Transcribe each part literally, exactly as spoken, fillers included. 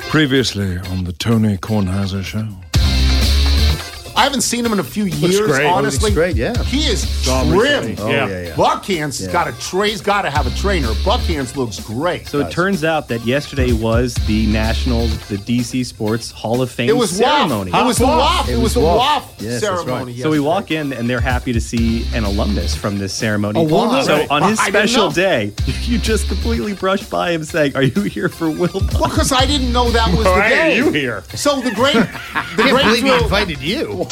Previously on the Tony Kornheiser Show. I haven't seen him in a few years, great. honestly. Looks great, yeah. He is John trim. Ritchie. Oh, yeah, yeah. yeah. Buckhands has Yeah. got a tra- he's got to have a trainer. Buckhands looks great. So it turns out that yesterday was the Nationals, the D C Sports Hall of Fame it was ceremony. W A F. It was the W A F. It, It was was the W A F. W A F Yes, that's ceremony. right. So we yesterday. walk in and they're happy to see an alumnus from this ceremony. Oh, wow. So on his I didn't special know. day, you just completely brushed by him saying, "Are you here for Will Buck?" Well, because I didn't know that was the Why day. are you here? So the great, the I great can't believe he thrill. invited you.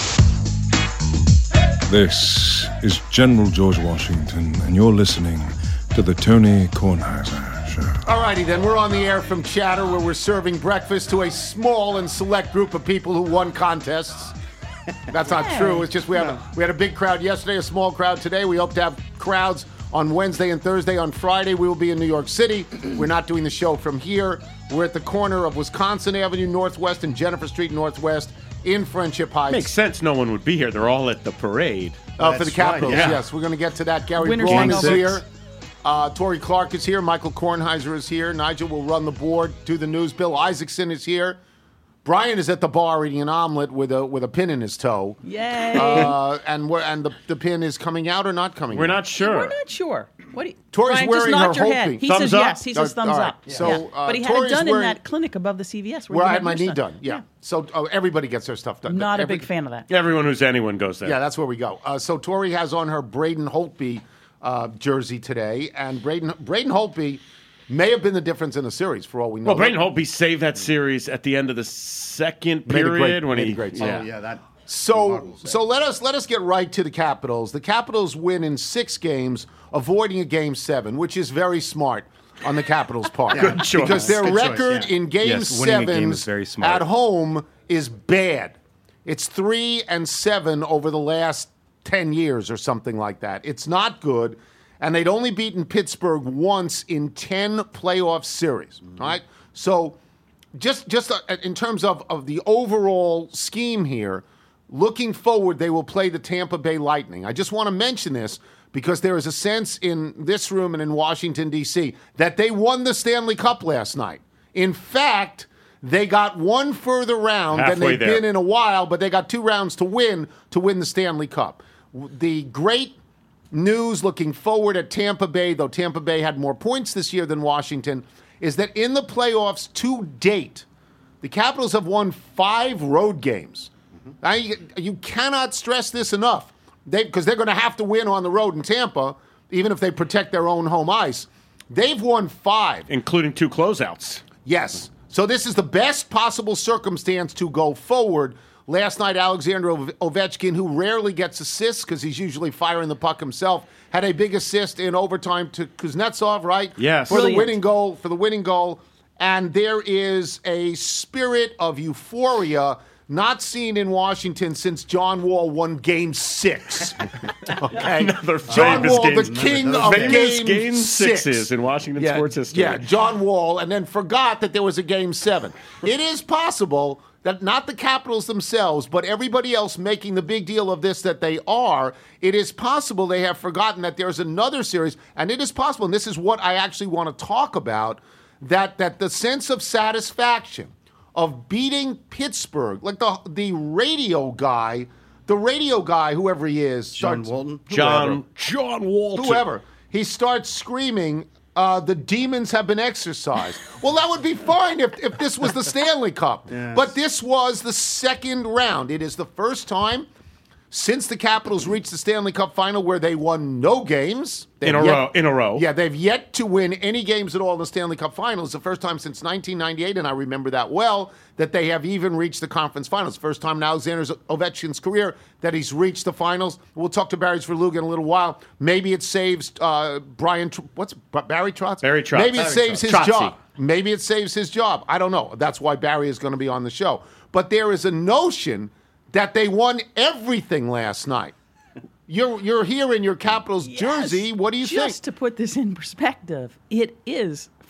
This is General George Washington, and you're listening to the Tony Kornheiser Show. Alrighty then, we're on the air from Chatter, where we're serving breakfast to a small and select group of people who won contests. That's not true. It's just we have a, we had a big crowd yesterday, a small crowd today. We hope to have crowds on Wednesday and Thursday. On Friday, we will be in New York City. We're not doing the show from here. We're at the corner of Wisconsin Avenue Northwest and Jennifer Street Northwest in Friendship Heights. Makes sense no one would be here. They're all at the parade. Uh, for the That's right, Capitals, yeah. yes. We're going to get to that. Gary Winner's Braun is hangover. here. Uh, Tori Clark is here. Michael Kornheiser is here. Nigel will run the board, do the news. Bill Isaacson is here. Brian is at the bar eating an omelet with a with a pin in his toe. Yay! Uh, and we're, and the, the pin is coming out or not coming We're out? not sure. We're not sure. What do you, Tori's Brian, wearing just nod her your Hopi. head. He Thumbs says up? yes. He says Uh, thumbs all right. up. So, Yeah. uh, but he had Tori's it done wearing- in that clinic above the C V S. Where Where you I had had my yours knee done. Yeah. So uh, everybody gets their stuff done. Not a Every- big fan of that. Everyone who's anyone goes there. Yeah, that's where we go. Uh, so Tori has on her Braden Holtby uh, jersey today, and Braden Braden Holtby may have been the difference in the series for all we know. Well, Braden Holtby saved that series at the end of the second Made a period great- when made he. a great yeah. save. Oh, yeah, that. So, so let us let us get right to the Capitals. The Capitals win in six games, avoiding a game seven, which is very smart on the Capitals' part. Good choice. Because their Good choice, record yeah. in game Yes, winning a sevens game is very smart. at home is bad. It's three and seven over the last ten years or something like that. It's not good, and they'd only beaten Pittsburgh once in ten playoff series. Mm-hmm. All right, so just just uh, in terms of, of the overall scheme here, looking forward, they will play the Tampa Bay Lightning. I just want to mention this because there is a sense in this room and in Washington, D C, that they won the Stanley Cup last night. In fact, they got one further round than Halfway they've there. been in a while, but they got two rounds to win to win the Stanley Cup. The great news looking forward at Tampa Bay, though Tampa Bay had more points this year than Washington, is that in the playoffs to date, the Capitals have won five road games. Now, you, you cannot stress this enough, because they, they're going to have to win on the road in Tampa, even if they protect their own home ice. They've won five. Including two closeouts. Yes. So this is the best possible circumstance to go forward. Last night, Alexander Ove- Ovechkin, who rarely gets assists because he's usually firing the puck himself, had a big assist in overtime to Kuznetsov, right? Yes. For the Brilliant. winning goal, for the winning goal. And there is a spirit of euphoria not seen in Washington since John Wall won Game Six. Okay, Another John famous Wall, game. the king of Famous Game, game Six. sixes in Washington yeah, sports history. Yeah, John Wall, and then forgot that there was a Game Seven. It is possible that not the Capitals themselves, but everybody else making the big deal of this that they are, it is possible they have forgotten that there's another series, and it is possible, and this is what I actually want to talk about, that that the sense of satisfaction of beating Pittsburgh, like the the radio guy, the radio guy, whoever he is, John starts- Walton? John John Walton. whoever, he starts screaming, uh, the demons have been exorcised. Well, that would be fine if, if this was the Stanley Cup. Yes. But this was the second round. It is the first time since the Capitals reached the Stanley Cup final where they won no games. They've In a yet- row. In a row. Yeah, they've yet to win any games at all in the Stanley Cup finals. The first time since nineteen ninety-eight, and I remember that well, that they have even reached the conference finals. First time in Alexander Ovechkin's career that he's reached the finals. We'll talk to Barry Svrluga in a little while. Maybe it saves uh, Brian, Tr- what's Barry Trotz? Barry Trotz. Maybe it Barry saves Trotz. his Trotzy. job. Maybe it saves his job. I don't know. That's why Barry is going to be on the show. But there is a notion that they won everything last night. You're you're here in your Capitals Yes. jersey. What do you Just think? to put this in perspective, it is for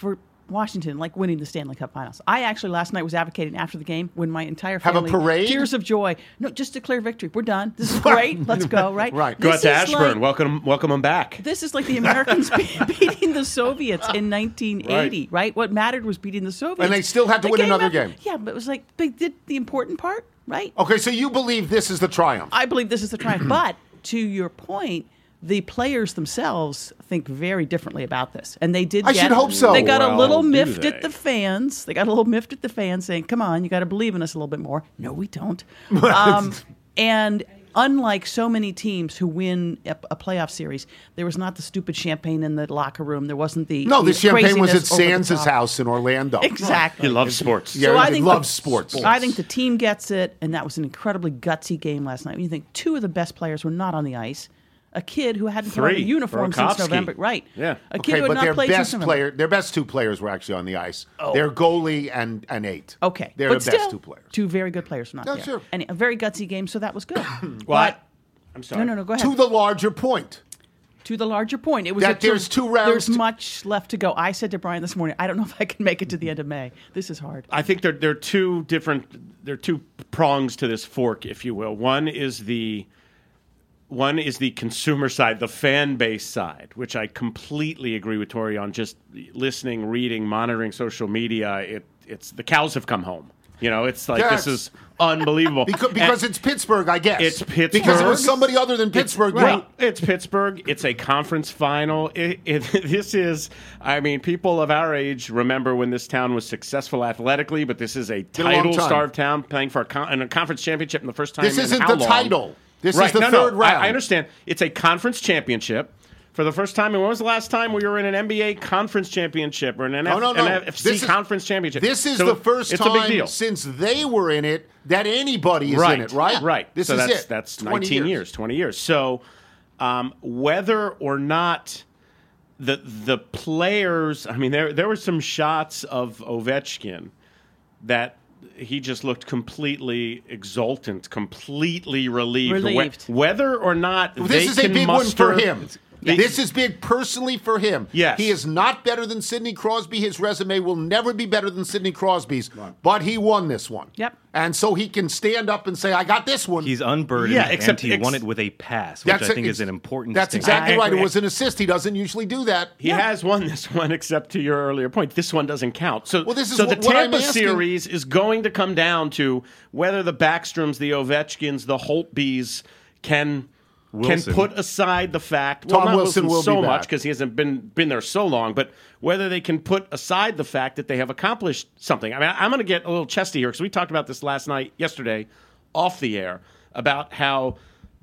Washington like winning the Stanley Cup Finals. I actually last night was advocating after the game when my entire Have a family parade? tears of joy. No, just declare victory. We're done. This is great. Let's go. Right. Right. Go out This to is Ashburn. like- welcome, welcome them back. This is like the Americans be- beating the Soviets in nineteen eighty, right. right? What mattered was beating the Soviets. And they still had to The win another after- game. Yeah, but it was like they did the important part, right? Okay, so you believe this is the triumph. I believe this is the triumph. But to your point, the players themselves think very differently about this, and they did. I get, should hope so. They got Well, a little do miffed they? at the fans. They got a little miffed at the fans, saying, "Come on, you got to believe in us a little bit more." No, we don't. um, and unlike so many teams who win a, a playoff series, there was not the stupid champagne in the locker room. There wasn't the No, the champagne was at craziness over the Sands' top. house in Orlando. Exactly. He loves sports. Yeah, So I he think loves the, sports. I think the team gets it, and that was an incredibly gutsy game last night. When you think two of the best players were not on the ice, a kid who hadn't put on a Three. uniform since Burakovsky. November, right? Yeah. A kid Okay, who had but not their played best since November. player, their best two players were actually on the ice. Their goalie and and eight. Okay, they're but the best still, two players. two very good players were not Yeah, there. sure. And a very gutsy game, so that was good. Well, I- but I'm sorry. no, no, no, go ahead. To the larger point, To the larger point, it was That a, there's two rounds There's to- much left to go. I said to Brian this morning, I don't know if I can make it to the end of May. This is hard. I think there there are two different there are two prongs to this fork, if you will. One is the one is the consumer side, the fan base side, which I completely agree with Tori on. Just listening, reading, monitoring social media, it it's the cows have come home. You know, it's like Yes. this is unbelievable because, because And- it's Pittsburgh, I guess. It's Because it Pittsburgh. was somebody other than Pittsburgh. Well, yeah. it's Pittsburgh. It's a conference final. It, it, this is, I mean, people of our age remember when this town was successful athletically, but this is a Been a long time. title-starved town playing for a, con- in a conference championship in the first time This in isn't how the long? title. This right. is the no, third no, round. I, I understand. It's a conference championship. For the first time, and when was the last time we were in an N B A conference championship or an, N F- No, no, no. an F C This is- conference championship? This is So the first it's a big time deal. since they were in it that anybody is right, in it, right? Right. This so is that's, it. That's twenty nineteen years. years, twenty years. So um, whether or not the the players, I mean, there there were some shots of Ovechkin that he just looked completely exultant, completely relieved. Relieved. Wh- Whether or not This they is a can big muster, one for him. They- This is big personally for him. Yes. He is not better than Sidney Crosby. His resume will never be better than Sidney Crosby's, but he won this one. Yep. And so he can stand up and say, I got this one. He's unburdened, Yeah, except- and he ex- won it with a pass, which That's I think it. is an important That's distinction. exactly I right. It agree. was an assist. He doesn't usually do that. He has won this one, except to your earlier point. This one doesn't count. So, Well, this is so what- the what I'm Tampa asking- series is going to come down to whether the Backstroms, the Ovechkins, the Holtbys can Wilson. can put aside the fact. Tom well, not Wilson will be so back. much because he hasn't been been there so long, but whether they can put aside the fact that they have accomplished something. I mean, I'm going to get a little chesty here because we talked about this last night, yesterday, off the air, about how.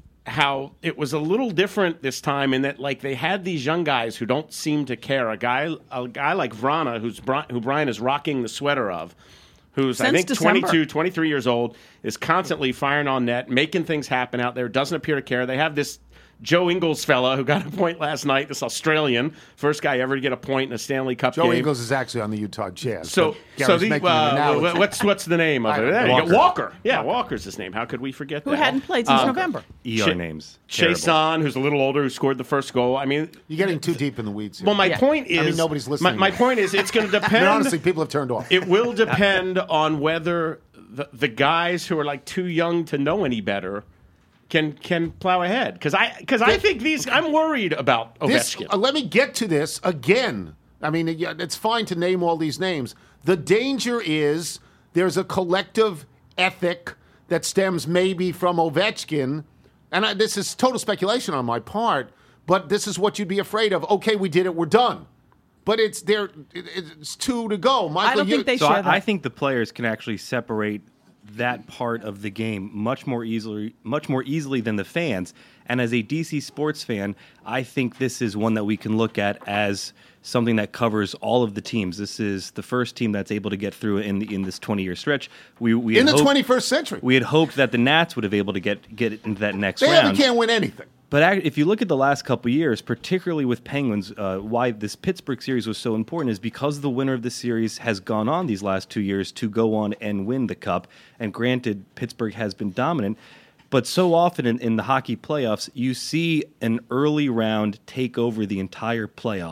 How it was a little different this time in that, like, they had these young guys who don't seem to care. A guy, a guy like Vrana, who's Bri- who Brian is rocking the sweater of, who's I Since think December. twenty-two, twenty-three years old, is constantly firing on net, making things happen out there. Doesn't appear to care. They have this Joe Ingles fella who got a point last night. This Australian, first guy ever to get a point in a Stanley Cup Joe game. Ingles is actually on the Utah Jazz. So, but so Gary's the, making an uh, analogy. what's what's the name of I it? don't There know. you go. Walker. Walker. Yeah, Walker's his name. How could we forget Who that? hadn't played since Uh, November. E R Ch- names. Terrible. Chason, who's a little older, who scored the first goal. I mean, You're getting too deep in the weeds here. well, my Yeah. point is, I mean, nobody's listening. My, my point is, it's going to I depend. mean, honestly, people have turned off. It will depend on whether the, the guys who are like too young to know any better can can plow ahead. Because I because I think these. I'm worried about This, Ovechkin. uh, let me get to this again. I mean, yeah, it's fine to name all these names. The danger is there's a collective ethic that stems maybe from Ovechkin, and I, this is total speculation on my part. But this is what you'd be afraid of. Okay, we did it. We're done. But it's there. It, it's two to go. Michael, I don't you, think they So share I, that. I think the players can actually separate that part of the game much more easily, much more easily than the fans. And as a D C sports fan, I think this is one that we can look at as something that covers all of the teams. This is the first team that's able to get through in the, in this twenty-year stretch. We, we in had the hoped- twenty-first century, we had hoped that the Nats would have able to get get into that next they round. can't win anything. But ac- if you look at the last couple of years, particularly with Penguins, uh, why this Pittsburgh series was so important is because the winner of the series has gone on these last two years to go on and win the Cup. And granted, Pittsburgh has been dominant. But so often in, in the hockey playoffs, you see an early round take over the entire playoffs.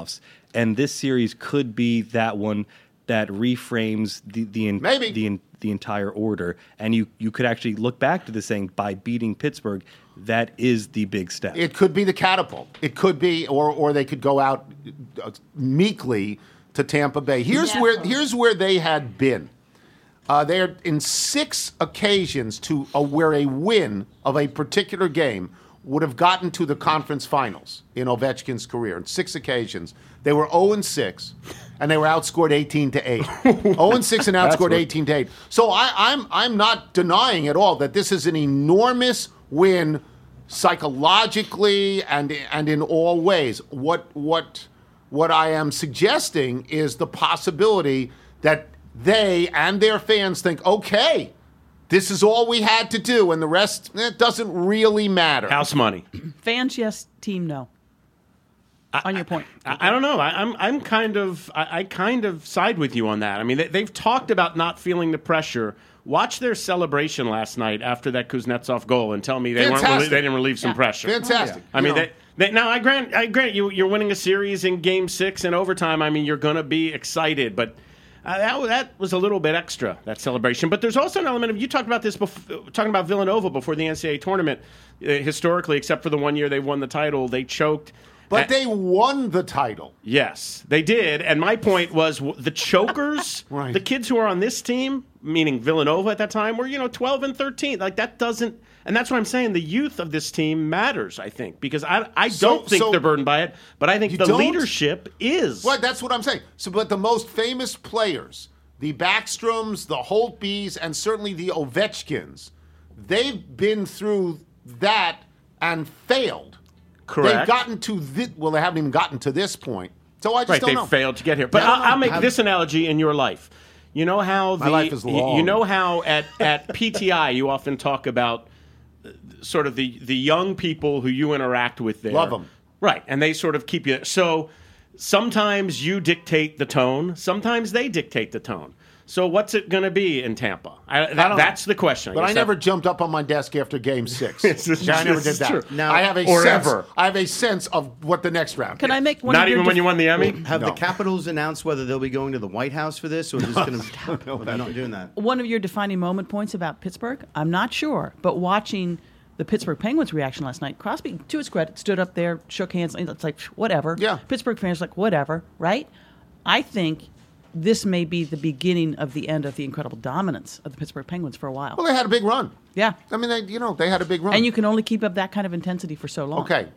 and this series could be that one that reframes the the in, Maybe. the the entire order, and you you could actually look back to this saying by beating Pittsburgh, that is the big step. It could be the catapult. It could be, or or they could go out meekly to Tampa Bay. Here's Never. where here's where they had been. Uh, they are in six occasions to uh, where a win of a particular game would have gotten to the conference finals in Ovechkin's career. In six occasions, they were zero and six, and they were outscored eighteen to eight. zero and six and outscored eighteen to eight. So I, I'm I'm not denying at all that this is an enormous win psychologically and and in all ways. What what what I am suggesting is the possibility that they and their fans think, okay, this is all we had to do, and the rest, it doesn't really matter. House money. Fans, yes. Team, no. On your point. I, I don't know. I, I'm I'm kind of I, I kind of side with you on that. I mean, they, they've talked about not feeling the pressure. Watch their celebration last night after that Kuznetsov goal, and tell me they weren't Fantastic. relie- they didn't relieve some Yeah. pressure. Fantastic. I mean, You know, they, they, now I grant I grant you you're winning a series in Game Six and overtime. I mean, you're going to be excited, but. Uh, that, that was a little bit extra, that celebration. But there's also an element of, you talked about this, bef- talking about Villanova before the N C double A tournament. Uh, historically, except for the one year they won the title, they choked. but Uh, they won the title. Yes, they did. And my point was w- the chokers, Right. the kids who are on this team, meaning Villanova at that time, were, you know, twelve and thirteen. Like, that doesn't, and that's what I'm saying. The youth of this team matters, I think, because I, I So- don't think so- they're burdened by it, but I think You the don't? leadership is. Well, that's what I'm saying. So, but the most famous players, the Backstroms, the Holtbys, and certainly the Ovechkins, they've been through that and failed. Correct. They've gotten to this, well, they haven't even gotten to this point. So I just Right, don't they know. failed to get here. But Yeah, I don't I'll, I'll know. make Have- this analogy in your life. You know how the My life is y- long. You know how at, at P T I you often talk about uh, sort of the the young people who you interact with there. Love 'em. Right, and they sort of keep you. So sometimes you dictate the tone. Sometimes they dictate the tone. So what's it going to be in Tampa? I, that, I don't know. that's the question. But I guess never that- jumped up on my desk after Game Six. This is- Yeah, I never this did is that. true. Now- I have a or sense. ever. I have a sense of what the next round. Can is. I make one Not of your even when def- you won the Emmy. Have No. the Capitals announced whether they'll be going to the White House for this, or just going to? no, they're not doing that. one of your defining moment points about Pittsburgh? I'm not sure, but watching the Pittsburgh Penguins reaction last night, Crosby, to his credit, stood up there, shook hands. It's like, whatever. Yeah. Pittsburgh fans are like, whatever, right? I think this may be the beginning of the end of the incredible dominance of the Pittsburgh Penguins for a while. Well, they had a big run. Yeah. I mean, they, you know, they had a big run. And you can only keep up that kind of intensity for so long. Okay.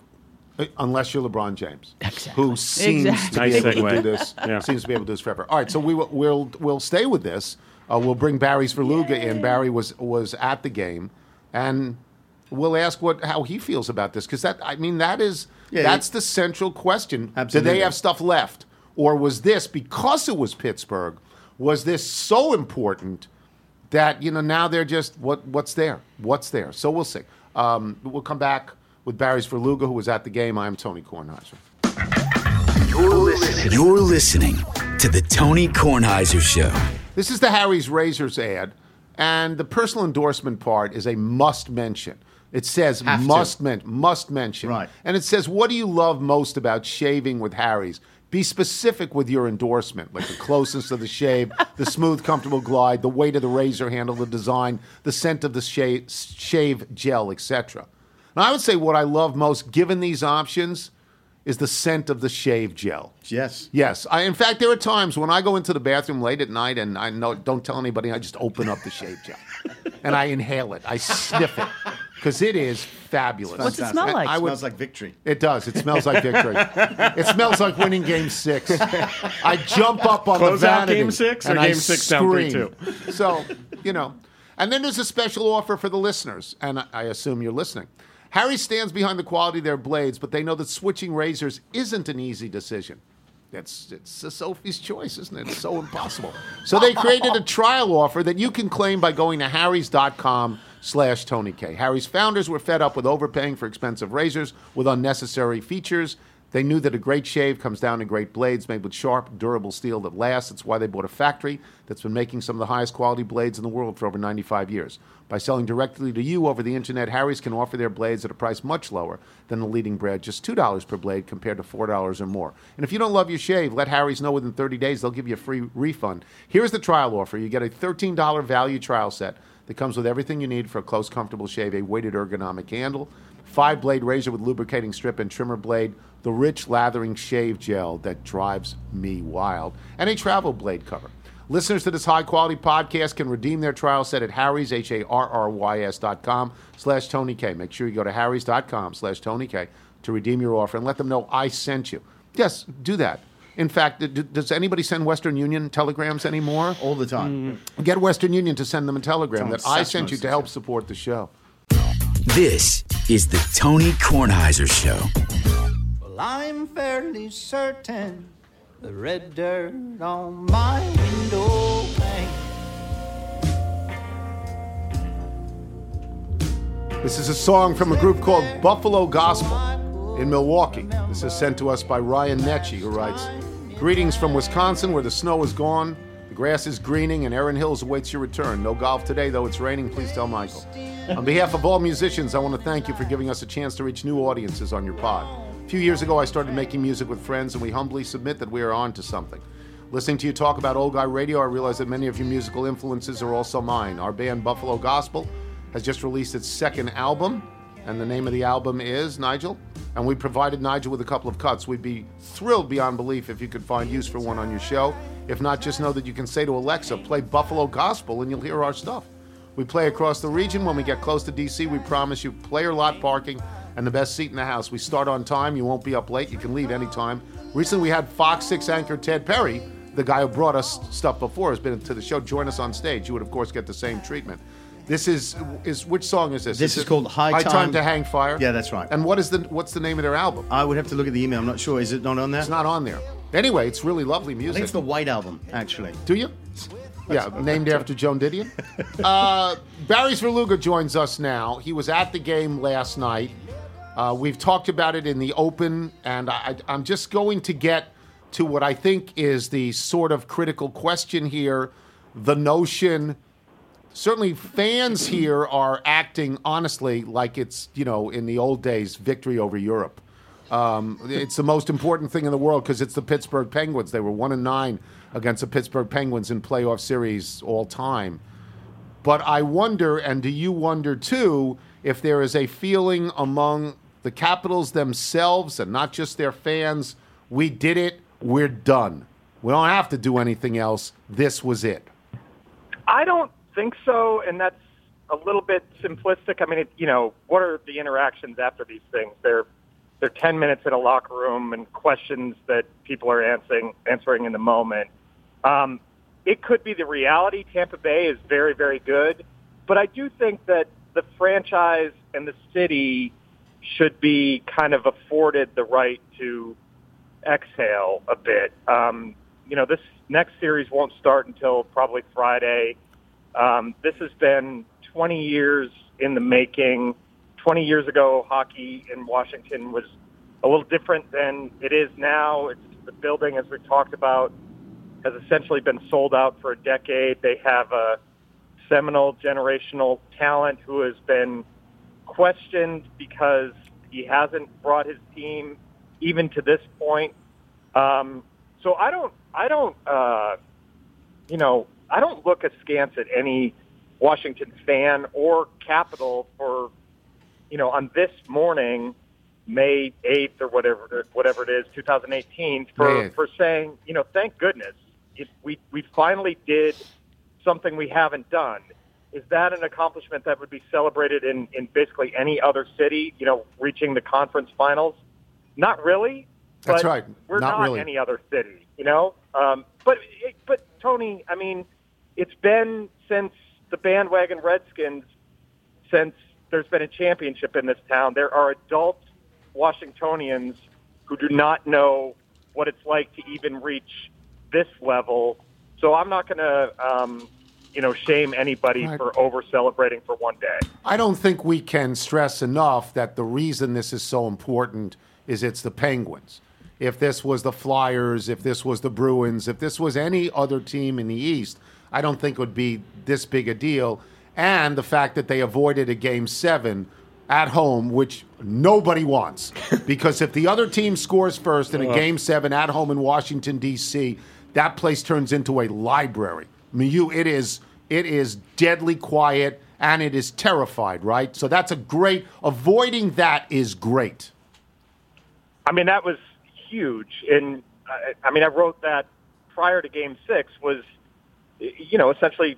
Uh, Unless you're LeBron James, Exactly. who seems Exactly. to be Nice able to segue. do this, Yeah. seems to be able to do this forever. All right, so we will we'll we'll stay with this. Uh, we'll bring Barry's Verluga in. Barry was was at the game, and we'll ask what how he feels about this because that I mean that is Yeah, that's the central question. Do Absolutely. they have stuff left, or was this because it was Pittsburgh? Was this so important that you know now they're just what what's there? What's there? So we'll see. Um, we'll come back with Barry's Verluga, who was at the game. I'm Tony Kornheiser. You're listening. You're listening to the Tony Kornheiser Show. This is the Harry's Razors ad, and the personal endorsement part is a must mention. It says Have to. must men- must mention. Right. And it says, what do you love most about shaving with Harry's? Be specific with your endorsement, like the closeness of the shave, the smooth, comfortable glide, the weight of the razor handle, the design, the scent of the shave, shave gel, et cetera. And I would say what I love most, given these options, is the scent of the shave gel. Yes. Yes. I, in fact, there are times when I go into the bathroom late at night and I know, don't tell anybody, I just open up the shave gel. And I inhale it. I sniff it. Because it is fabulous. What's it smell And like? I would- Smells like victory. It does. It smells like victory. It smells like winning Game Six. I jump up on Close the out vanity Game Six or and I Game Six down three scream. So, you know. And then there's a special offer for the listeners, and I- I assume you're listening. Harry stands behind the quality of their blades, but they know that switching razors isn't an easy decision. It's, it's a Sophie's choice, isn't it? It's so impossible. So they created a trial offer that you can claim by going to harrys.com slash Tony K. Harry's founders were fed up with overpaying for expensive razors with unnecessary features. They knew that a great shave comes down to great blades made with sharp, durable steel that lasts. That's why they bought a factory that's been making some of the highest quality blades in the world for over ninety-five years. By selling directly to you over the internet, Harry's can offer their blades at a price much lower than the leading brand, just two dollars per blade compared to four dollars or more. And if you don't love your shave, let Harry's know within thirty days. They'll give you a free refund. Here's the trial offer. You get a thirteen dollars value trial set that comes with everything you need for a close, comfortable shave, a weighted ergonomic handle, five-blade razor with lubricating strip and trimmer blade, the rich lathering shave gel that drives me wild, and a travel blade cover. Listeners to this high-quality podcast can redeem their trial set at Harry's, H A R R Y S dot com slash Tony K. Make sure you go to Harry's dot com slash Tony K to redeem your offer and let them know I sent you. Yes, do that. In fact, d- does anybody send Western Union telegrams anymore? All the time. Mm. Get Western Union to send them a telegram that I sent you to help support. support the show. This is the Tony Kornheiser Show. Well, I'm fairly certain the red dirt on my window pane. This is a song from a group called Buffalo Gospel in Milwaukee. This is sent to us by Ryan Netchie, who writes, "Greetings from Wisconsin, where the snow is gone, the grass is greening, and Erin Hills awaits your return. No golf today, though it's raining. Please tell Michael. On behalf of all musicians, I want to thank you for giving us a chance to reach new audiences on your pod. A few years ago, I started making music with friends, and we humbly submit that we are on to something. Listening to you talk about Old Guy Radio, I realize that many of your musical influences are also mine. Our band, Buffalo Gospel, has just released its second album, and the name of the album is, Nigel? And we provided Nigel with a couple of cuts. We'd be thrilled beyond belief if you could find use for one on your show. If not, just know that you can say to Alexa, play Buffalo Gospel, and you'll hear our stuff. We play across the region. When we get close to D C, we promise you player lot parking and the best seat in the house. We start on time. You won't be up late. You can leave anytime. Recently, we had Fox six anchor Ted Perry, the guy who brought us stuff before, has been to the show, join us on stage. You would, of course, get the same treatment. This is, is which song is this? This is, is it called High High Time. Time to Hang Fire? Yeah, that's right. And what is the what's the name of their album? I would have to look at the email. I'm not sure. Is it not on there? It's not on there. Anyway, it's really lovely I music. think it's the White Album, actually. Do you? Yeah, named after Joan Didion. Uh, Barry Svrluga joins us now. He was at the game last night. Uh, we've talked about it in the open, and I, I'm just going to get to what I think is the sort of critical question here. The notion, certainly fans here are acting honestly like it's, you know, in the old days, victory over Europe. Um, it's the most important thing in the world because it's the Pittsburgh Penguins. They were one and nine against the Pittsburgh Penguins in playoff series all time. But I wonder, and do you wonder too, if there is a feeling among the Capitals themselves and not just their fans, we did it, we're done. We don't have to do anything else. This was it. I don't think so, and that's a little bit simplistic. I mean, it, you know, what are the interactions after these things? They're they're ten minutes in a locker room and questions that people are answering answering in the moment. Um, it could be the reality. Tampa Bay is very, very good, but I do think that the franchise and the city should be kind of afforded the right to exhale a bit. Um, you know, this next series won't start until probably Friday. Um, this has been twenty years in the making. twenty years ago, hockey in Washington was a little different than it is now. It's the building, as we talked about, has essentially been sold out for a decade. They have a seminal generational talent who has been questioned because he hasn't brought his team even to this point. Um, so I don't, I don't, uh, you know, I don't look askance at any Washington fan or Capital for, you know, on this morning, May eighth or whatever, whatever it is, two thousand eighteen, for, for saying, you know, thank goodness it, we we finally did something we haven't done. Is that an accomplishment that would be celebrated in, in basically any other city, you know, reaching the conference finals? Not really. That's but right. We're not, not really. any other city, you know? Um, but, but Tony, I mean, it's been since the bandwagon Redskins, since there's been a championship in this town. There are adult Washingtonians who do not know what it's like to even reach this level. So I'm not going to, um, you know, shame anybody Right. for over-celebrating for one day. I don't think we can stress enough that the reason this is so important is it's the Penguins. If this was the Flyers, if this was the Bruins, if this was any other team in the East, I don't think it would be this big a deal. And the fact that they avoided a game seven at home, which nobody wants. Because if the other team scores first in a game seven at home in Washington, D C, that place turns into a library. I mean, you, it is, it is deadly quiet, and it is terrified, right? So that's a great, avoiding that is great. I mean, that was huge. And, uh, I mean, I wrote that prior to game six was, you know, essentially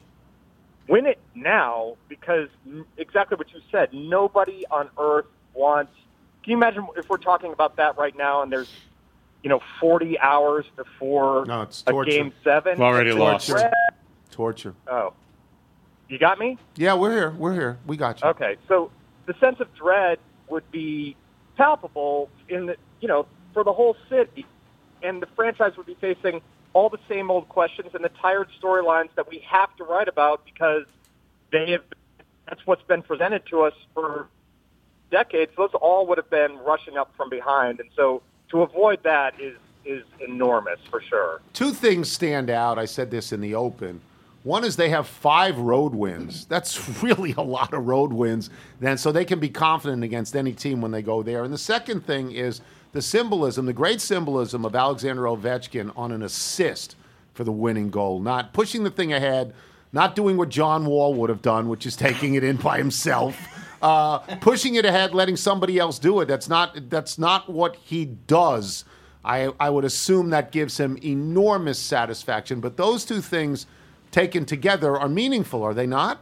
win it now, because exactly what you said, nobody on earth wants. Can you imagine if we're talking about that right now and there's, you know, forty hours before no, it's a game seven? We've already it's lost. Torture. Torture. Oh. You got me? Yeah, we're here. We're here. We got you. Okay. So the sense of dread would be palpable in the, you know, for the whole city, and the franchise would be facing all the same old questions and the tired storylines that we have to write about because they have. That's what's been presented to us for decades. Those all would have been rushing up from behind, and so to avoid that is is enormous for sure. Two things stand out. I said this in the open. One is they have five road wins. That's really a lot of road wins. Then, so they can be confident against any team when they go there. And the second thing is the symbolism, the great symbolism of Alexander Ovechkin on an assist for the winning goal, not pushing the thing ahead, not doing what John Wall would have done, which is taking it in by himself, uh, pushing it ahead, letting somebody else do it. That's not that's not what he does. I I would assume that gives him enormous satisfaction. But those two things taken together are meaningful, are they not?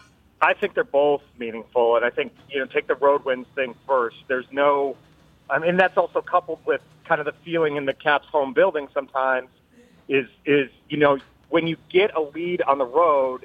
I think they're both meaningful, and I think, you know, take the road wins thing first. There's no, I mean, that's also coupled with kind of the feeling in the Caps home building sometimes is, is you know, when you get a lead on the road,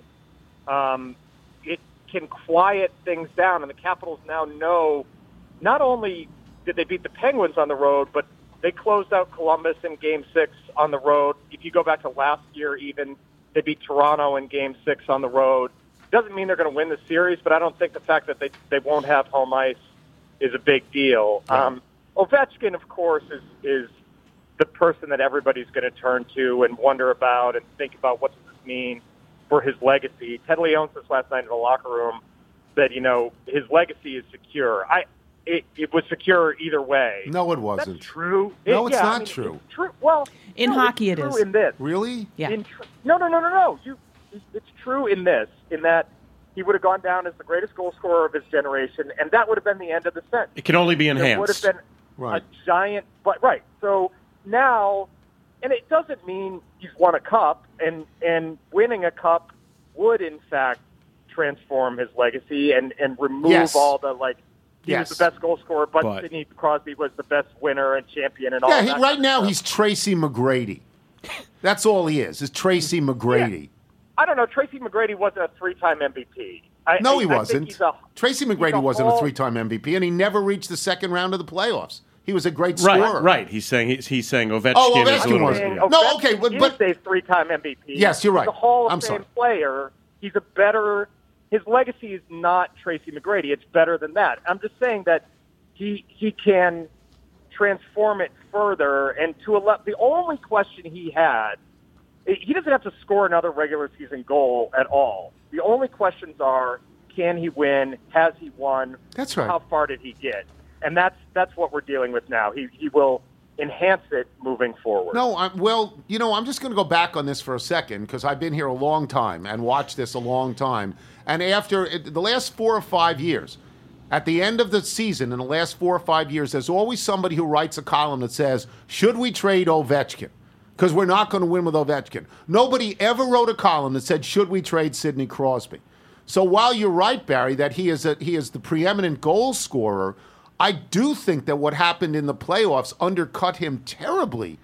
um, it can quiet things down, and the Capitals now know not only did they beat the Penguins on the road, but they closed out Columbus in Game six on the road. If you go back to last year even, they beat Toronto in Game six on the road. Doesn't mean they're going to win the series, but I don't think the fact that they, they won't have home ice is a big deal. Yeah. Um, Ovechkin, of course, is, is the person that everybody's going to turn to and wonder about and think about what does this mean for his legacy. Ted Leonsis last night in the locker room said, you know, his legacy is secure. I It, it was secure either way. No, it wasn't. That's true. No, It- it's yeah, not I mean, true. It's true. Well, In no, hockey it's it true is. in this. Really? Yeah. In tr- no, no, no, no, no. You, it's true in this, in that he would have gone down as the greatest goal scorer of his generation, and that would have been the end of the sentence. It can only be There would enhanced. have been Right. a giant, but right. So now, and it doesn't mean he's won a cup, and and winning a cup would in fact transform his legacy and and remove Yes. all the like. He Yes. was the best goal scorer, but, But- Sidney Crosby was the best winner and champion and all Yeah, that. he, kind right of now stuff. he's Tracy McGrady. That's all he is, is Tracy McGrady. I don't know. Tracy McGrady wasn't a three-time M V P. I, No, I- he I think wasn't. he's a- Tracy he's McGrady a wasn't a Hall- three-time M V P, and he never reached the second round of the playoffs. He was a great Right, scorer. right. He's saying he's, he's saying Ovechkin, Oh, is a Ovechkin little was- bit. saying No, Ovechkin okay, but- is but- a three-time M V P. Yes, you're right. He's a Hall of I'm Fame sorry. player. He's a better. His legacy is not Tracy McGrady. It's better than that. I'm just saying that he he can transform it further. And to a le- the only question he had, he doesn't have to score another regular season goal at all. The only questions are: can he win? Has he won? That's right. How far did he get? And that's that's what we're dealing with now. He he will enhance it moving forward. No, I, well, you know, I'm just going to go back on this for a second because I've been here a long time and watched this a long time. And after it, the last four or five years, at the end of the season, in the last four or five years, there's always somebody who writes a column that says, should we trade Ovechkin? Because we're not going to win with Ovechkin. Nobody ever wrote a column that said, should we trade Sidney Crosby? So while you're right, Barry, that he is a, he is the preeminent goal scorer, I do think that what happened in the playoffs undercut him terribly.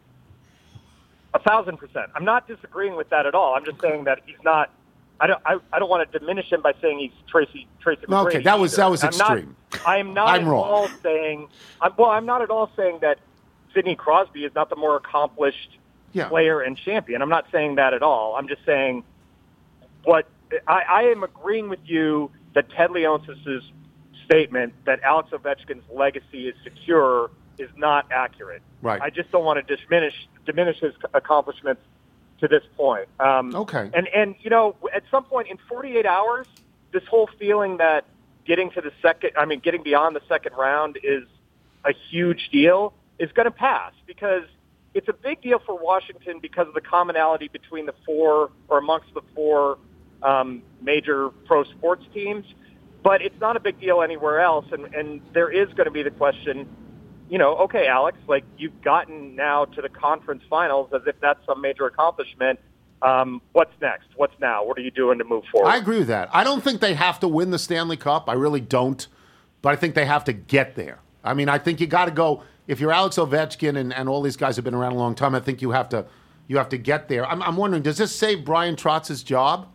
A thousand percent. I'm not disagreeing with that at all. I'm just saying that he's not. I don't. I, I don't want to diminish him by saying he's Tracy Tracy McGrady. Okay, that was- either. that was I'm extreme. Not, I am not I'm at wrong. all saying. I'm, well, I'm not at all saying that Sidney Crosby is not the more accomplished Yeah. player and champion. I'm not saying that at all. I'm just saying what I, I am agreeing with you that Ted Leonsis' statement that Alex Ovechkin's legacy is secure is not accurate. Right. I just don't want to diminish diminish his accomplishments to this point. Um, Okay. And and you know, at some point in forty-eight hours, this whole feeling that getting to the second, I mean, getting beyond the second round is a huge deal is going to pass, because it's a big deal for Washington because of the commonality between the four or amongst the four um, major pro sports teams. But it's not a big deal anywhere else. And, and there is going to be the question, you know, okay, Alex, like you've gotten now to the conference finals as if that's some major accomplishment. Um, what's next? What's now? What are you doing to move forward? I agree with that. I don't think they have to win the Stanley Cup. I really don't. But I think they have to get there. I mean, I think you got to go. If you're Alex Ovechkin and, and all these guys have been around a long time, I think you have to you have to get there. I'm, I'm wondering, does this save Brian Trotz's job?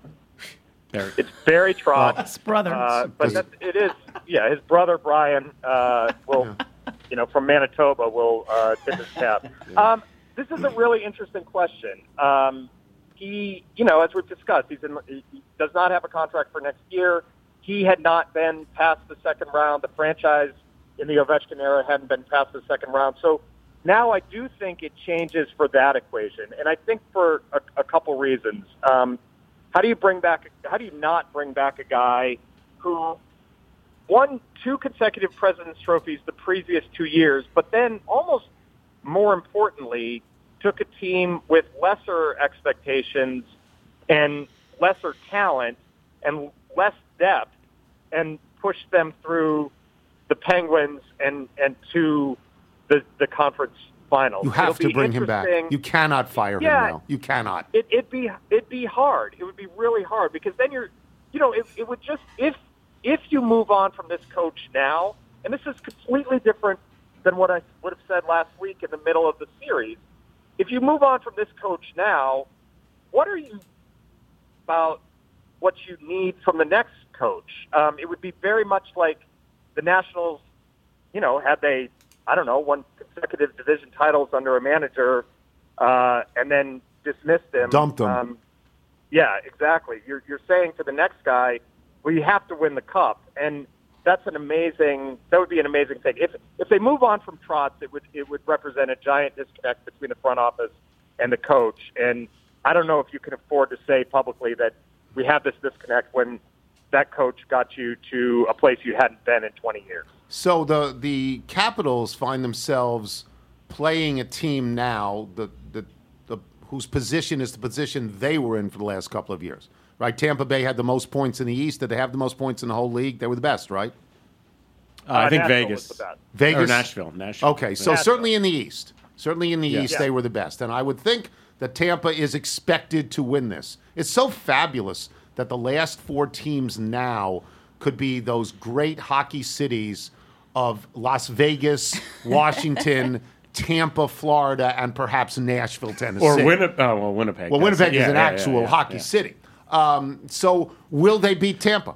It's Barry Trotz. His brother. Uh, but that, it is, yeah, his brother Brian uh, will, you know, from Manitoba will uh, tip his cap. Um, this is a really interesting question. Um, he, you know, as we've discussed, he's in, he does not have a contract for next year. He had not been past the second round. The franchise in the Ovechkin era hadn't been past the second round. So now I do think it changes for that equation, and I think for a, a couple reasons. Um, How do you bring back? How do you not bring back a guy who won two consecutive President's Trophies the previous two years, but then almost more importantly, took a team with lesser expectations and lesser talent and less depth and pushed them through the Penguins and, and to the, the conference finals? You have It'll to be bring him back. interesting. You cannot fire Yeah. him now. You cannot. It, it'd be it'd be hard. It would be really hard, because then you're, you know, it, it would just if if you move on from this coach now, and this is completely different than what I would have said last week in the middle of the series. If you move on from this coach now, what are you about what you need from the next coach? Um, it would be very much like the Nationals, you know, had they, I don't know, won consecutive division titles under a manager uh, and then dismissed him. Dumped him. Um, yeah, exactly. You're, you're saying to the next guy, well, you have to win the cup. And that's an amazing, that would be an amazing thing. If if they move on from Trotz, it would it would represent a giant disconnect between the front office and the coach. And I don't know if you can afford to say publicly that we have this disconnect when that coach got you to a place you hadn't been in twenty years. So the the Capitals find themselves playing a team now the, the the whose position is the position they were in for the last couple of years, right? Tampa Bay had the most points in the East. Did they have the most points in the whole league? They were the best, right? Uh, I think Nashville Vegas. was the best. Vegas, Or Nashville. Nashville. Okay, so Nashville. certainly in the East, certainly in the Yeah. East, Yeah. they were the best, and I would think that Tampa is expected to win this. It's so fabulous that the last four teams now could be those great hockey cities of Las Vegas, Washington, Tampa, Florida, and perhaps Nashville, Tennessee. Or Winnipeg. Oh, well, Winnipeg. Well, That's- Winnipeg yeah, is an yeah, actual yeah, yeah, hockey yeah. city. Um, so will they beat Tampa?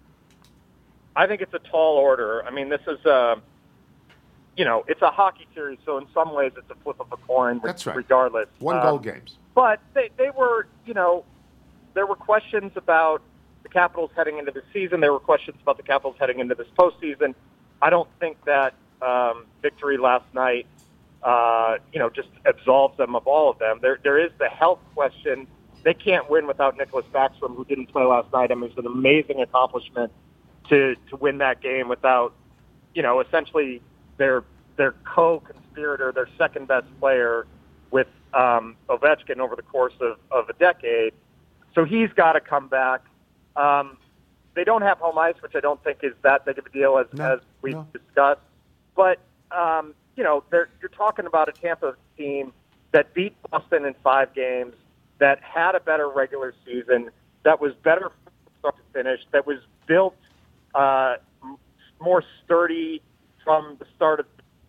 I think it's a tall order. I mean, this is, uh, you know, it's a hockey series, so in some ways it's a flip of a coin. That's right. Regardless, One Uh, goal games. But they, they were, you know, there were questions about the Capitals heading into the season. There were questions about the Capitals heading into this postseason. I don't think that um, victory last night, uh, you know, just absolves them of all of them. There, there is the health question. They can't win without Nicholas Backstrom, who didn't play last night. I mean, it was an amazing accomplishment to to win that game without, you know, essentially their their co-conspirator, their second best player with um, Ovechkin over the course of, of a decade. So he's got to come back. Um, they don't have home ice, which I don't think is that big of a deal as, No, as we no. discussed. But, um, you know, they're, you're talking about a Tampa team that beat Boston in five games, that had a better regular season, that was better from start to finish, that was built uh, m- more sturdy from the start of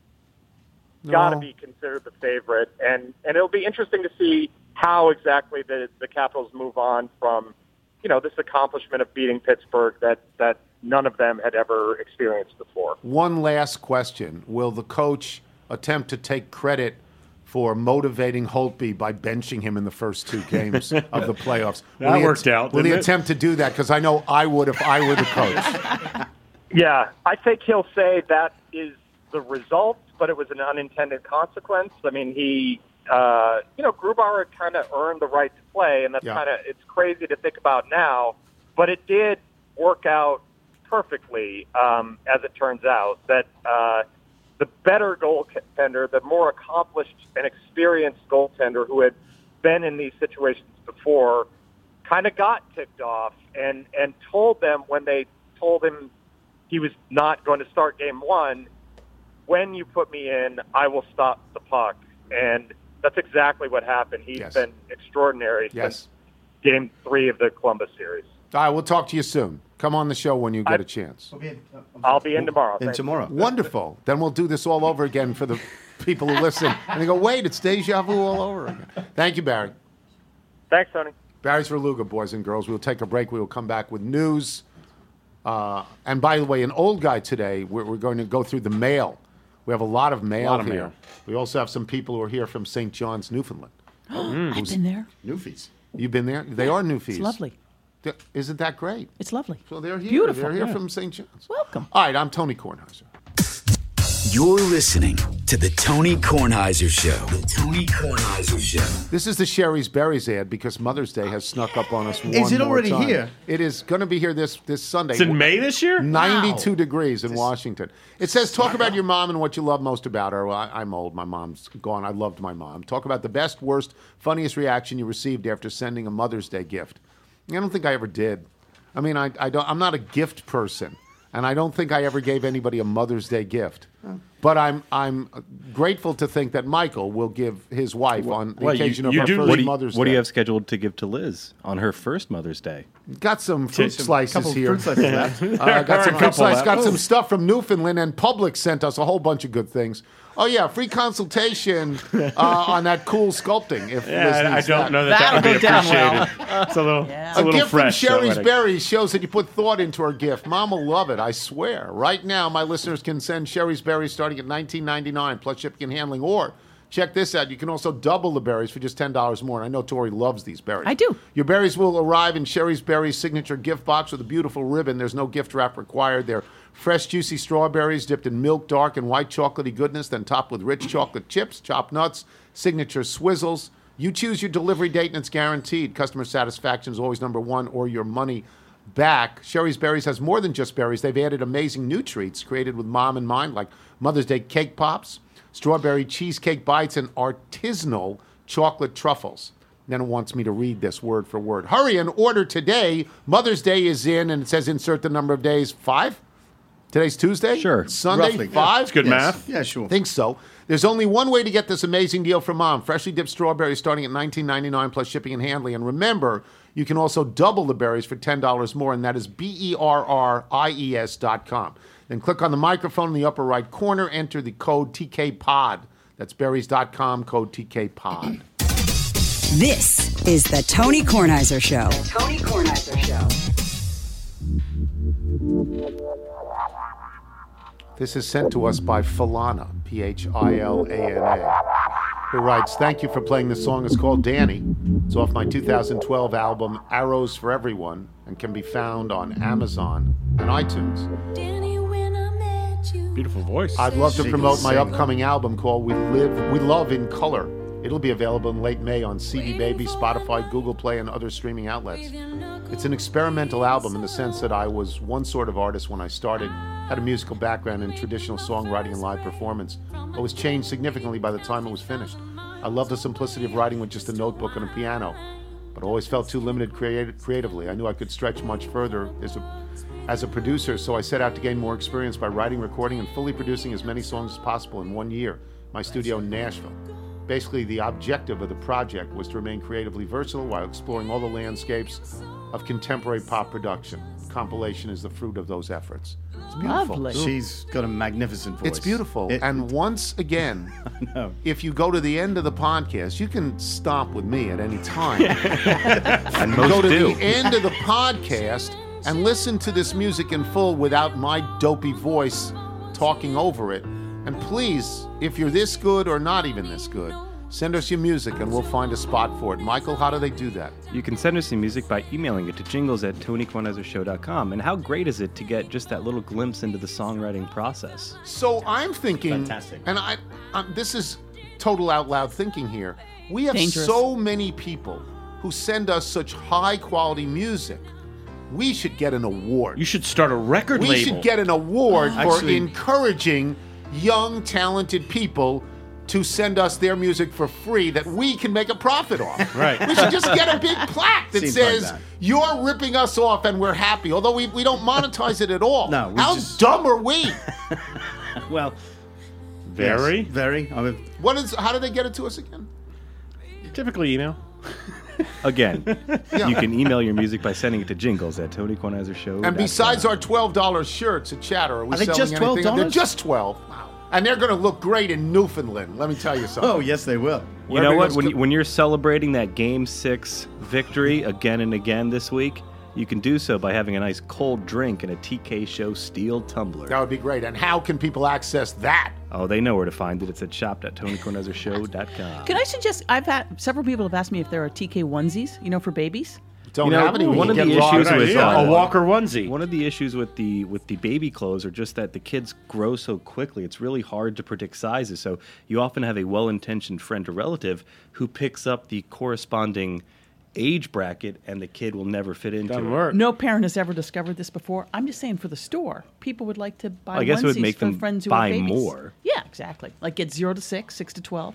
got to No. be considered the favorite, and and it'll be interesting to see how exactly the the Capitals move on from, you know, this accomplishment of beating Pittsburgh that that none of them had ever experienced before. One last question. Will the coach attempt to take credit for motivating Holtby by benching him in the first two games of the playoffs? That Will he worked out, Will he didn't it? attempt to do that? Because I know I would if I were the coach. Yeah, I think he'll say that is the result, but it was an unintended consequence. I mean, he, uh, you know, Grubauer kind of earned the right to play, and that's Yeah. kind of, it's crazy to think about now, but it did work out perfectly, um, as it turns out, that uh, the better goaltender, the more accomplished and experienced goaltender who had been in these situations before, kind of got ticked off and, and told them when they told him he was not going to start game one, when you put me in, I will stop the puck. And that's exactly what happened. He's Yes. been extraordinary Yes. since game three of the Columbus series. All right, we'll talk to you soon. Come on the show when you get I- a chance. I'll be in tomorrow. And Thanks. tomorrow. Wonderful. Then we'll do this all over again for the people who listen. And they go, wait, it's deja vu all over again. Thank you, Barry. Thanks, Tony. Barry's Verluga, boys and girls. We'll take a break. We will come back with news. Uh, and by the way, an old guy today, we're, we're going to go through the mail. We have a lot of mail lot of here. mail. We also have some people who are here from Saint John's, Newfoundland. I've been there. Newfies. You've been there? They are Newfies. It's lovely. Th- Isn't that great? It's lovely. So they're here. Beautiful. They're here Yeah. from Saint John's. Welcome. All right, I'm Tony Kornheiser. You're listening to the Tony Kornheiser Show. The Tony Kornheiser Show. This is the Sherry's Berries ad because Mother's Day has snuck up on us one Is it more already time. here? It is going to be here this, this Sunday. It's in May this year? ninety-two degrees in Washington. It says, talk about your mom and what you love most about her. Well, I, I'm old. My mom's gone. I loved my mom. Talk about the best, worst, funniest reaction you received after sending a Mother's Day gift. I don't think I ever did. I mean, I, I don't, I'm not a gift person, and I don't think I ever gave anybody a Mother's Day gift. But I'm I'm grateful to think that Michael will give his wife on the Well, you- occasion of you her do- first What do, you, Mother's what Day. do you have scheduled to give to Liz on her first Mother's Day? Got some fruit Some- slices couple here. fruit slices left. Uh, got some fruit couple slices. left. Got some stuff from Newfoundland, and Publix sent us a whole bunch of good things. Oh yeah, free consultation uh, on that cool sculpting. If Liz Yeah, I needs don't that. know that that would be That'll go down well. appreciated. It's a little, it's a A little gift fresh. from that Sherry's wedding. Berries shows that you put thought into her gift. Mom will love it, I swear. Right now, my listeners can send Sherry's Berries starting at nineteen ninety-nine plus shipping and handling. Or check this out: you can also double the berries for just ten dollars more. And I know Tori loves these berries. I do. Your berries will arrive in Sherry's Berries signature gift box with a beautiful ribbon. There's no gift wrap required. They're fresh, juicy strawberries dipped in milk, dark, and white chocolatey goodness, then topped with rich chocolate chips, chopped nuts, signature swizzles. You choose your delivery date, and it's guaranteed. Customer satisfaction is always number one, or your money back. Sherry's Berries has more than just berries. They've added amazing new treats created with mom in mind, like Mother's Day cake pops, strawberry cheesecake bites, and artisanal chocolate truffles. Then it wants me to read this word for word. Hurry and order today. Mother's Day is in, and it says insert the number of days. Five? Today's Tuesday? Sure. Sunday? Roughly, yeah. Five? It's good Yes. math. Yeah, sure. Think so. There's only one way to get this amazing deal from Mom. Freshly dipped strawberries starting at nineteen ninety-nine plus shipping and handling. And remember, you can also double the berries for ten dollars more, and that is B E R R I E S dot com. Then click on the microphone in the upper right corner, enter the code T K P O D. That's berries dot com, code T K P O D. This is the Tony Kornheiser Show. Tony Kornheiser Show. This is sent to us by Philana, P H I L A N A, who writes, thank you for playing this song. It's called Danny. It's off my two thousand twelve album, Arrows for Everyone, and can be found on Amazon and iTunes. Beautiful voice. I'd love to She promote can my sing. upcoming album called We Live, We Love in Color. It'll be available in late May on C D Baby, Spotify, Google Play, and other streaming outlets. It's an experimental album in the sense that I was one sort of artist when I started, had a musical background in traditional songwriting and live performance, but was changed significantly by the time it was finished. I love the simplicity of writing with just a notebook and a piano, but always felt too limited creati- creatively. I knew I could stretch much further as a, as a producer, so I set out to gain more experience by writing, recording, and fully producing as many songs as possible in one year. My studio in Nashville. Basically, the objective of the project was to remain creatively versatile while exploring all the landscapes of contemporary pop production. Compilation is the fruit of those efforts. It's beautiful. Lovely. She's got a magnificent voice. It's beautiful. It- and once again, know. if you go to the end of the podcast, you can stop with me at any time. And Go most to do. the end of the podcast and listen to this music in full without my dopey voice talking over it. And please, if you're this good or not even this good, Send us your music, and we'll find a spot for it. Michael, how do they do that? You can send us your music by emailing it to jingles at tony kornheiser show dot com. And how great is it to get just that little glimpse into the songwriting process? So I'm thinking, Fantastic. and I, um, this is total out loud thinking here. We have Dangerous. so many people who send us such high quality music. We should get an award. You should start a record we label. should get an award for Actually- encouraging young, talented people to send us their music for free that we can make a profit off. Right. We should just get a big plaque that Seems like says, that. you're ripping us off and we're happy. Although we, we don't monetize it at all. No, we How just- dumb are we? Well, Very. yes, very. I mean, What is? How do they get it to us again? Typically email. Again, Yeah. you can email your music by sending it to jingles at tony kornheiser show dot com. And besides our twelve dollars shirts at Chatter, are we Are they selling just anything? twelve dollars? They're just twelve. Wow. And they're going to look great in Newfoundland. Let me tell you something. oh, yes, they will. You know Wherever what? goes When, co- you, when you're celebrating that Game six victory again and again this week, you can do so by having a nice cold drink in a T K Show steel tumbler. That would be great. And how can people access that? Oh, they know where to find it. It's at shop dot tony kornheiser show dot com. Can I suggest? I've had several people have asked me if there are T K onesies, you know, for babies. Don't You know, have any. one of Get the lost. issues Good with idea. uh, a Walker onesie. One of the issues with the with the baby clothes are just that the kids grow so quickly. It's really hard to predict sizes. So you often have a well-intentioned friend or relative who picks up the corresponding age bracket, and the kid will never fit into Doesn't it. work. No parent has ever discovered this before. I'm just saying for the store, people would like to buy I guess it would onesies make for them friends who buy have babies. more. Yeah, exactly. Like get zero to six, six to twelve.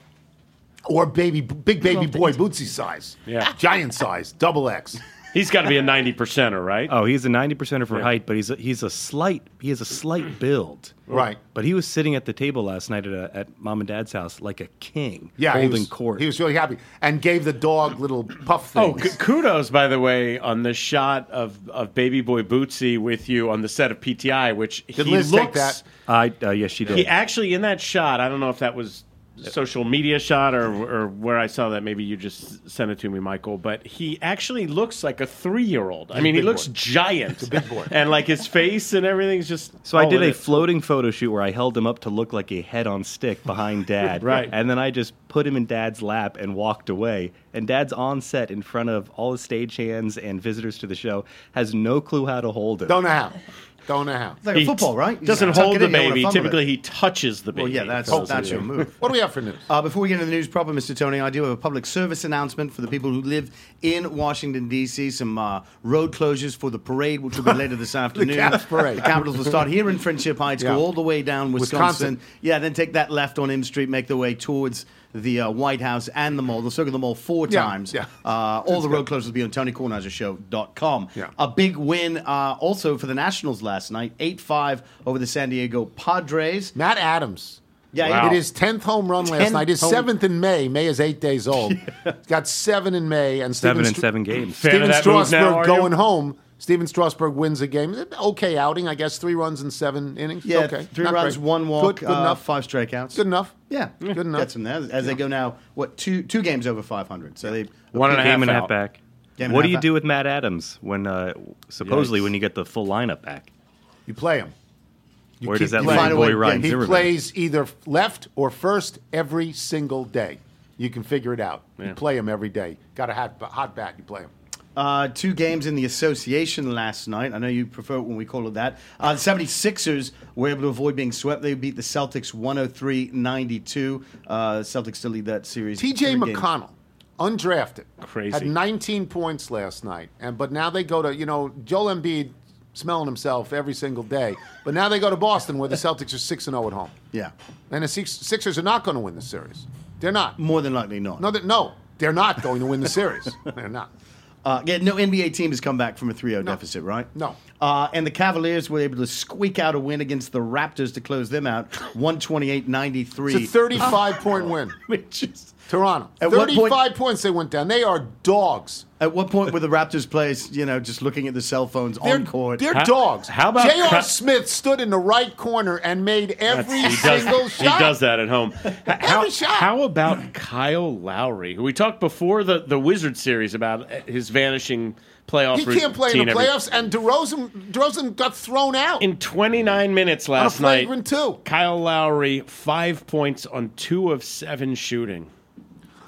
Or baby, big baby Well, boy thanks. Bootsy size. Yeah. Giant size, double X. He's got to be a ninety percenter, right? Oh, he's a ninety percenter for height, but he's a, he's a slight he has a slight build. Right. But he was sitting at the table last night at, a, at mom and dad's house like a king, Yeah, he holding was, court. He was really happy and gave the dog little puff Oh, things. k- kudos, by the way, on the shot of, of baby boy Bootsy with you on the set of P T I, which Did he Liz looks. take that? I uh, yes, she did. He actually, in that shot, I don't know if that was a social media shot or, or where I saw that. Maybe you just sent it to me, Michael. But he actually looks like a three-year-old. I mean, he big looks boy. giant. a big boy. And like his face and everything's just. So I all did in a it. floating photo shoot where I held him up to look like a head on stick behind Dad. Right. And then I just put him in Dad's lap and walked away. And Dad's on set in front of all the stagehands and visitors to the show, has no clue how to hold him. Don't know how. Don't know how. It's like He a football, right? You Doesn't just tuck hold it the in, you don't wanna baby. fumble it. Typically, he touches the baby. Well, yeah, that's, Oh, that's your move. What do we have for news? Uh, before we get into the news proper, Mister Tony, I do have a public service announcement for the people who live in Washington, D C Some uh, road closures for the parade, which will be later this afternoon. Caps parade. The Capitals will start here in Friendship Heights, Yeah. go all the way down Wisconsin. Wisconsin. Yeah, then take that left on M Street, make their way towards the uh, White House and the mall. They'll circle the mall four Yeah, times. yeah. Uh, all the road closures will be on tony kornheiser show dot com. Yeah. A big win uh, also for the Nationals last night, eight five over the San Diego Padres. Matt Adams. Yeah, Wow. Hit his tenth home run last Tenth night. His home- seventh in May. May is eight days old. He's got seven in May. And Seven Steven and Str- seven games. Fan Steven of that move now, Strasburg are going you? home. Steven Strasburg wins a game. Okay outing, I guess. Three runs in seven innings. Yeah, okay. three Not runs, great. one walk, Good, good uh, enough. five strikeouts. Good enough. Yeah, Good enough. Gets them there as they go now. What two two games over five hundred? So they One and a half Game and a half out. back. Game and What a do you half do out. with Matt Adams when uh, supposedly Yikes. when you get the full lineup back? You play him. You Where keep does that playing. find leave a way- boy Ryan yeah, He Zimmerman? plays either left or first every single day. You can figure it out. You play him every day. Got a hot, hot bat, you play him. Uh, two games in the association last night. I know you prefer it when we call it that. Uh, the seventy-sixers were able to avoid being swept. They beat the Celtics one oh three ninety-two. Uh, Celtics still lead that series. T J three games. McConnell, undrafted, Crazy. had nineteen points last night, and but now they go to you know Joel Embiid smelling himself every single day, but now they go to Boston where the Celtics are six and zero at home, Yeah, and the Six- Sixers are not going to win the series. They're not. more than likely not. No, they- no, they're not going to win the series. They're not. Uh, yeah, no N B A team has come back from a three oh deficit, right? No. Uh, and the Cavaliers were able to squeak out a win against the Raptors to close them out, one twenty-eight ninety-three. It's a thirty-five point win. Which is, Toronto. At what point- thirty-five points they went down. They are dogs. at what point were the Raptors players, you know, just looking at the cell phones They're, on court? they're How- dogs. how about J R. Ka- Smith stood in the right corner and made every He does, single he shot. does that at home. How, shot. how about Kyle Lowry, who we talked before the, the Wizard series about his vanishing playoff He can't play in routine the every- playoffs, and DeRozan, DeRozan got thrown out In twenty-nine minutes on a last night, flagrant two. Kyle Lowry, five points on two of seven shooting.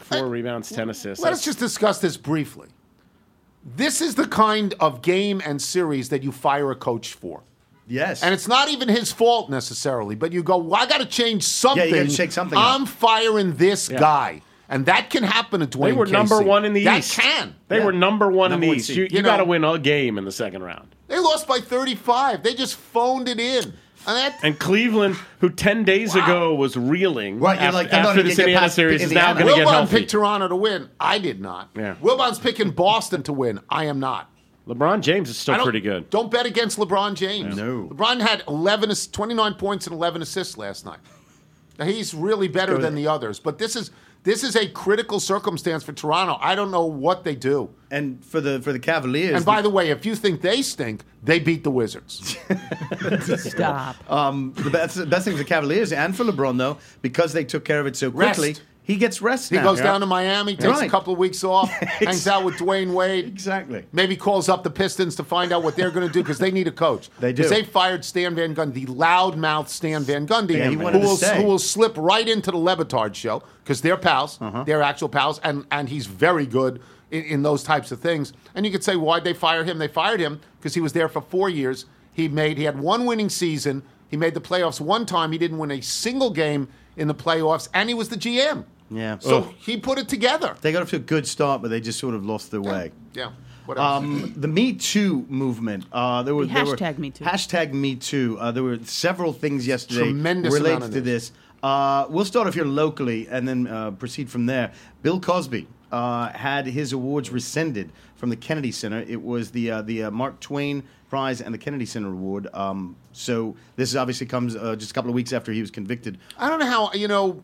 four rebounds, ten assists. Let us just discuss this briefly. This is the kind of game and series that you fire a coach for. Yes. And it's not even his fault necessarily, but you go, well, I got to change something. Yeah, you gotta shake something I'm up. firing this Yeah. guy. And that can happen to Dwayne They were Casey. number one in the that East. That can. They Yeah. were number one Number in one the East. seed. You, you, You got to know- win a game in the second round. They lost by thirty-five. They just phoned it in. And that, And Cleveland, who ten days Wow. ago was reeling Right, you're after, like, they're not after gonna this get Indiana past series, is now Indiana. going to get Wilbon healthy. picked Toronto to win. I did not. Yeah. Wilbon's picking Boston to win. I am not. LeBron James is I still don't- pretty good. Don't bet against LeBron James. No. LeBron had eleven, ass- twenty-nine points and eleven assists last night. Now, he's really better Go than there. the others, but this is this is a critical circumstance for Toronto. I don't know what they do. And for the for the Cavaliers, And by the way, if you think they stink, they beat the Wizards. Stop. um, the best, the best thing for the Cavaliers and for LeBron, though, because they took care of it so quickly, Rest. he gets rest He now. goes down to Miami, takes Right. a couple of weeks off, hangs out with Dwayne Wade. Exactly. Maybe calls up the Pistons to find out what they're going to do because they need a coach. They do. Because they fired Stan Van Gundy, the loudmouth Stan Van Gundy, Yeah, he who, wanted to will, stay. who will slip right into the Levitard show because they're pals, Uh-huh. they're actual pals, and, and he's very good in, in those types of things. And you could say, why'd they fire him? They fired him because he was there for four years. He made he had one winning season. He made the playoffs one time. He didn't win a single game in the playoffs, and he was the G M. Yeah. So Ugh. he put it together. They got off to a good start, but they just sort of lost their way. Yeah. What else? Um, the Me Too movement. Uh, there were The there were- hashtag Me Too. Hashtag Me Too. Uh, there were several things yesterday Tremendous related amount of to news. this. Uh, we'll start off here locally and then uh, proceed from there. Bill Cosby uh, had his awards rescinded from the Kennedy Center. It was the uh, the uh, Mark Twain Prize and the Kennedy Center Award. Um, so this obviously comes uh, just a couple of weeks after he was convicted. I don't know how, you know,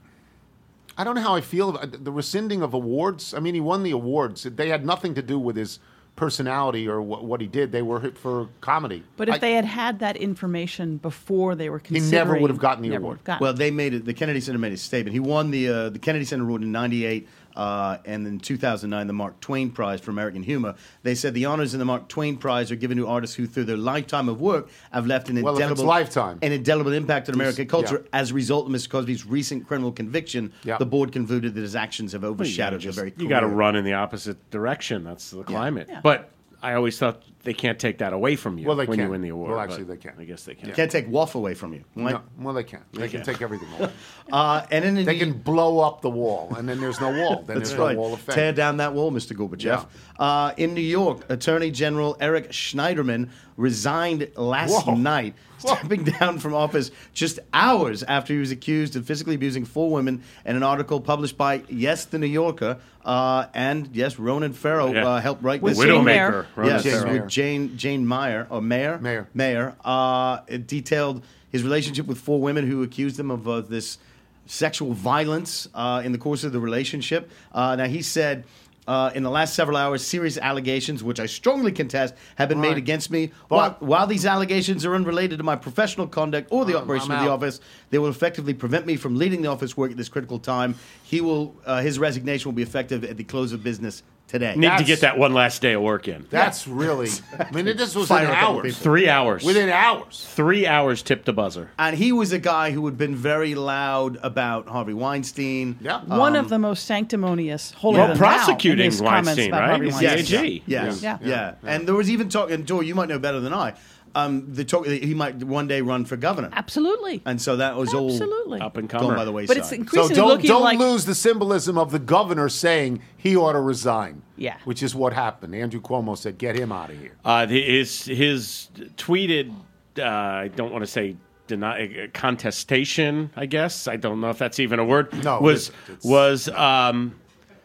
I don't know how I feel about the rescinding of awards. I mean, he won the awards. They had nothing to do with his personality or what, what he did. They were hit for comedy. But if I- they had had that information before they were He considering, never would have gotten the never award. would have gotten Well, it. they made it. The Kennedy Center made a statement. He won the uh, the Kennedy Center Award in ninety-eight, uh, and in two thousand nine, the Mark Twain Prize for American Humor. They said the honors in the Mark Twain Prize are given to artists who, through their lifetime of work, have left an Well, if it's indelible lifetime. an indelible impact on American culture. yeah. As a result of Mister Cosby's recent criminal conviction, Yeah. the board concluded that his actions have Well, you gotta overshadowed just- the very. You got to career. run in the opposite direction. That's the climate. Yeah. But I always thought they can't take that away from you Well, they when can. you win the award. Well, actually, but they can. I guess they can. Can't take Wolf away from you. Right? No, well, they can. They can take everything away. Uh, and then in They the- can blow up the wall, and then there's no wall. Then That's there's right. no wall of fame. Tear down that wall, Mister Gorbachev. Yeah. Uh, in New York, Attorney General Eric Schneiderman resigned last Whoa. night, Whoa. stepping down from office just hours after he was accused of physically abusing four women in an article published by, yes, The New Yorker, uh, and, yes, Ronan Farrow Yeah. uh, helped write With this. Jane Widowmaker. Mayer. Ronan Yes, Jane Farrow. Mayer. with Jane Jane Meyer or Mayer Mayer. Mayer. Uh, it detailed his relationship with four women who accused him of uh, this sexual violence uh, in the course of the relationship. Uh, now he said. Uh, in the last several hours, serious allegations, which I strongly contest, have been made Right. against me. But- While, while these allegations are unrelated to my professional conduct or the I'm- operation I'm of the out. office, they will effectively prevent me from leading the office work at this critical time. He will, uh, his resignation will be effective at the close of business today. Need to That's- get that one last day of work in. That's really. I mean, this was Fire in a couple hours. people. Three hours. Within hours. Three hours tipped the buzzer. And he was a guy who had been very loud about Harvey Weinstein. Yeah. One of the most sanctimonious, holier Well, than thou in prosecuting his comments Weinstein, about right? Harvey He's the Weinstein. A G. Yes. Yeah. Yeah. Yeah. And there was even talk, and Joy, you might know better than I, um, the talk that he might one day run for governor. Absolutely. And so that was Absolutely. Up and all comer. gone by the wayside. But it's So increasingly don't looking don't like lose the symbolism of the governor saying he ought to resign. Yeah. Which is what happened. Andrew Cuomo said, "Get him out of here." Uh, his his tweeted. Uh, I don't want to say deny contestation. I guess I don't know if that's even a word. No, it was isn't. It's- was. Um,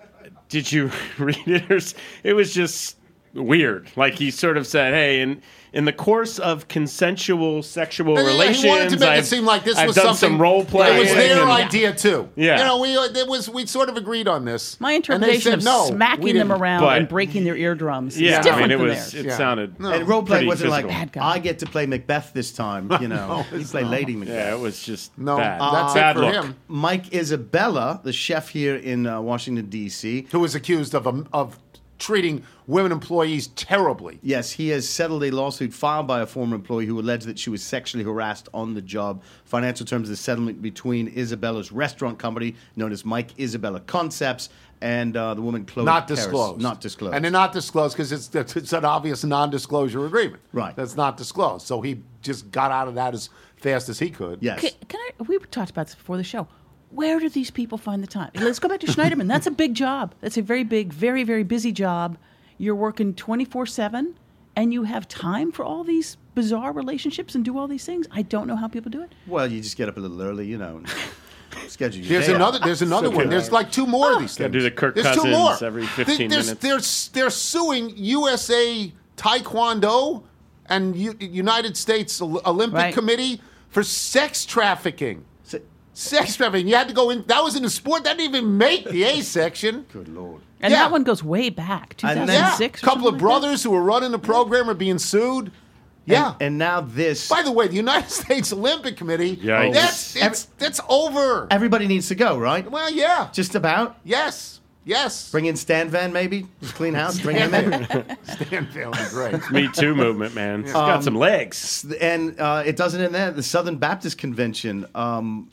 did you read it? Or s- It was just weird. Like he sort of said, "Hey, in in the course of consensual sexual And he- relations, he wanted to make I've, it seem like this I've was done something. some role playing. It was their and- idea too. Yeah. you know, we it was we sort of agreed on this. my And they interpretation said, of no, we smacking them didn't. around But- and breaking their eardrums Yeah, is different I mean, it than was. theirs. It Yeah. sounded. No. and role play pretty wasn't physical. like, Bad guy. I get to play Macbeth this time. You know, he played Lady Macbeth. Yeah, it was just No, bad. that's bad it for look. him. Mike Isabella, the chef here in uh, Washington, D C, Who was accused of a, of treating women employees terribly. Yes, he has settled a lawsuit filed by a former employee who alleged that she was sexually harassed on the job. Financial terms of the settlement between Isabella's restaurant company, known as Mike Isabella Concepts, and uh, the woman Chloe Not Harris. disclosed. Not disclosed. And they're not disclosed because it's, it's an obvious non-disclosure agreement. Right. That's not disclosed. So he just got out of that as fast as he could. Yes. Can, can I? We talked about this before the show. Where do these people find the time? Let's go back to Schneiderman. That's a big job. That's a very big, very, very busy job. You're working twenty-four seven, and you have time for all these bizarre relationships and do all these things. I don't know how people do it. Well, you just get up a little early, you know, and schedule your There's day another. out. There's another So one. good. There's like two more Oh. of these Gotta things. do the Kirk There's two Cousins more every They- fifteen there's, minutes. There's, they're suing U S A Taekwondo and U- United States Ol- Olympic Right. Committee for sex trafficking. So- Sex trafficking. You had to go in. That was in the sport. That didn't even make the A section. Good Lord. And Yeah. that one goes way back, two And thousand then- six. A couple of brothers who were running the program are being sued. Yeah. And, and now this. By the way, the United States Olympic Committee. Yikes. That's it's, that's over. Everybody needs to go, right? Well, yeah. Just about. Yes. Yes. Bring in Stan Van, maybe. Just clean house. Bring him in. Stan Van was great. Me Too movement, man. It's got some legs. And uh, it doesn't end there. The Southern Baptist Convention. Um,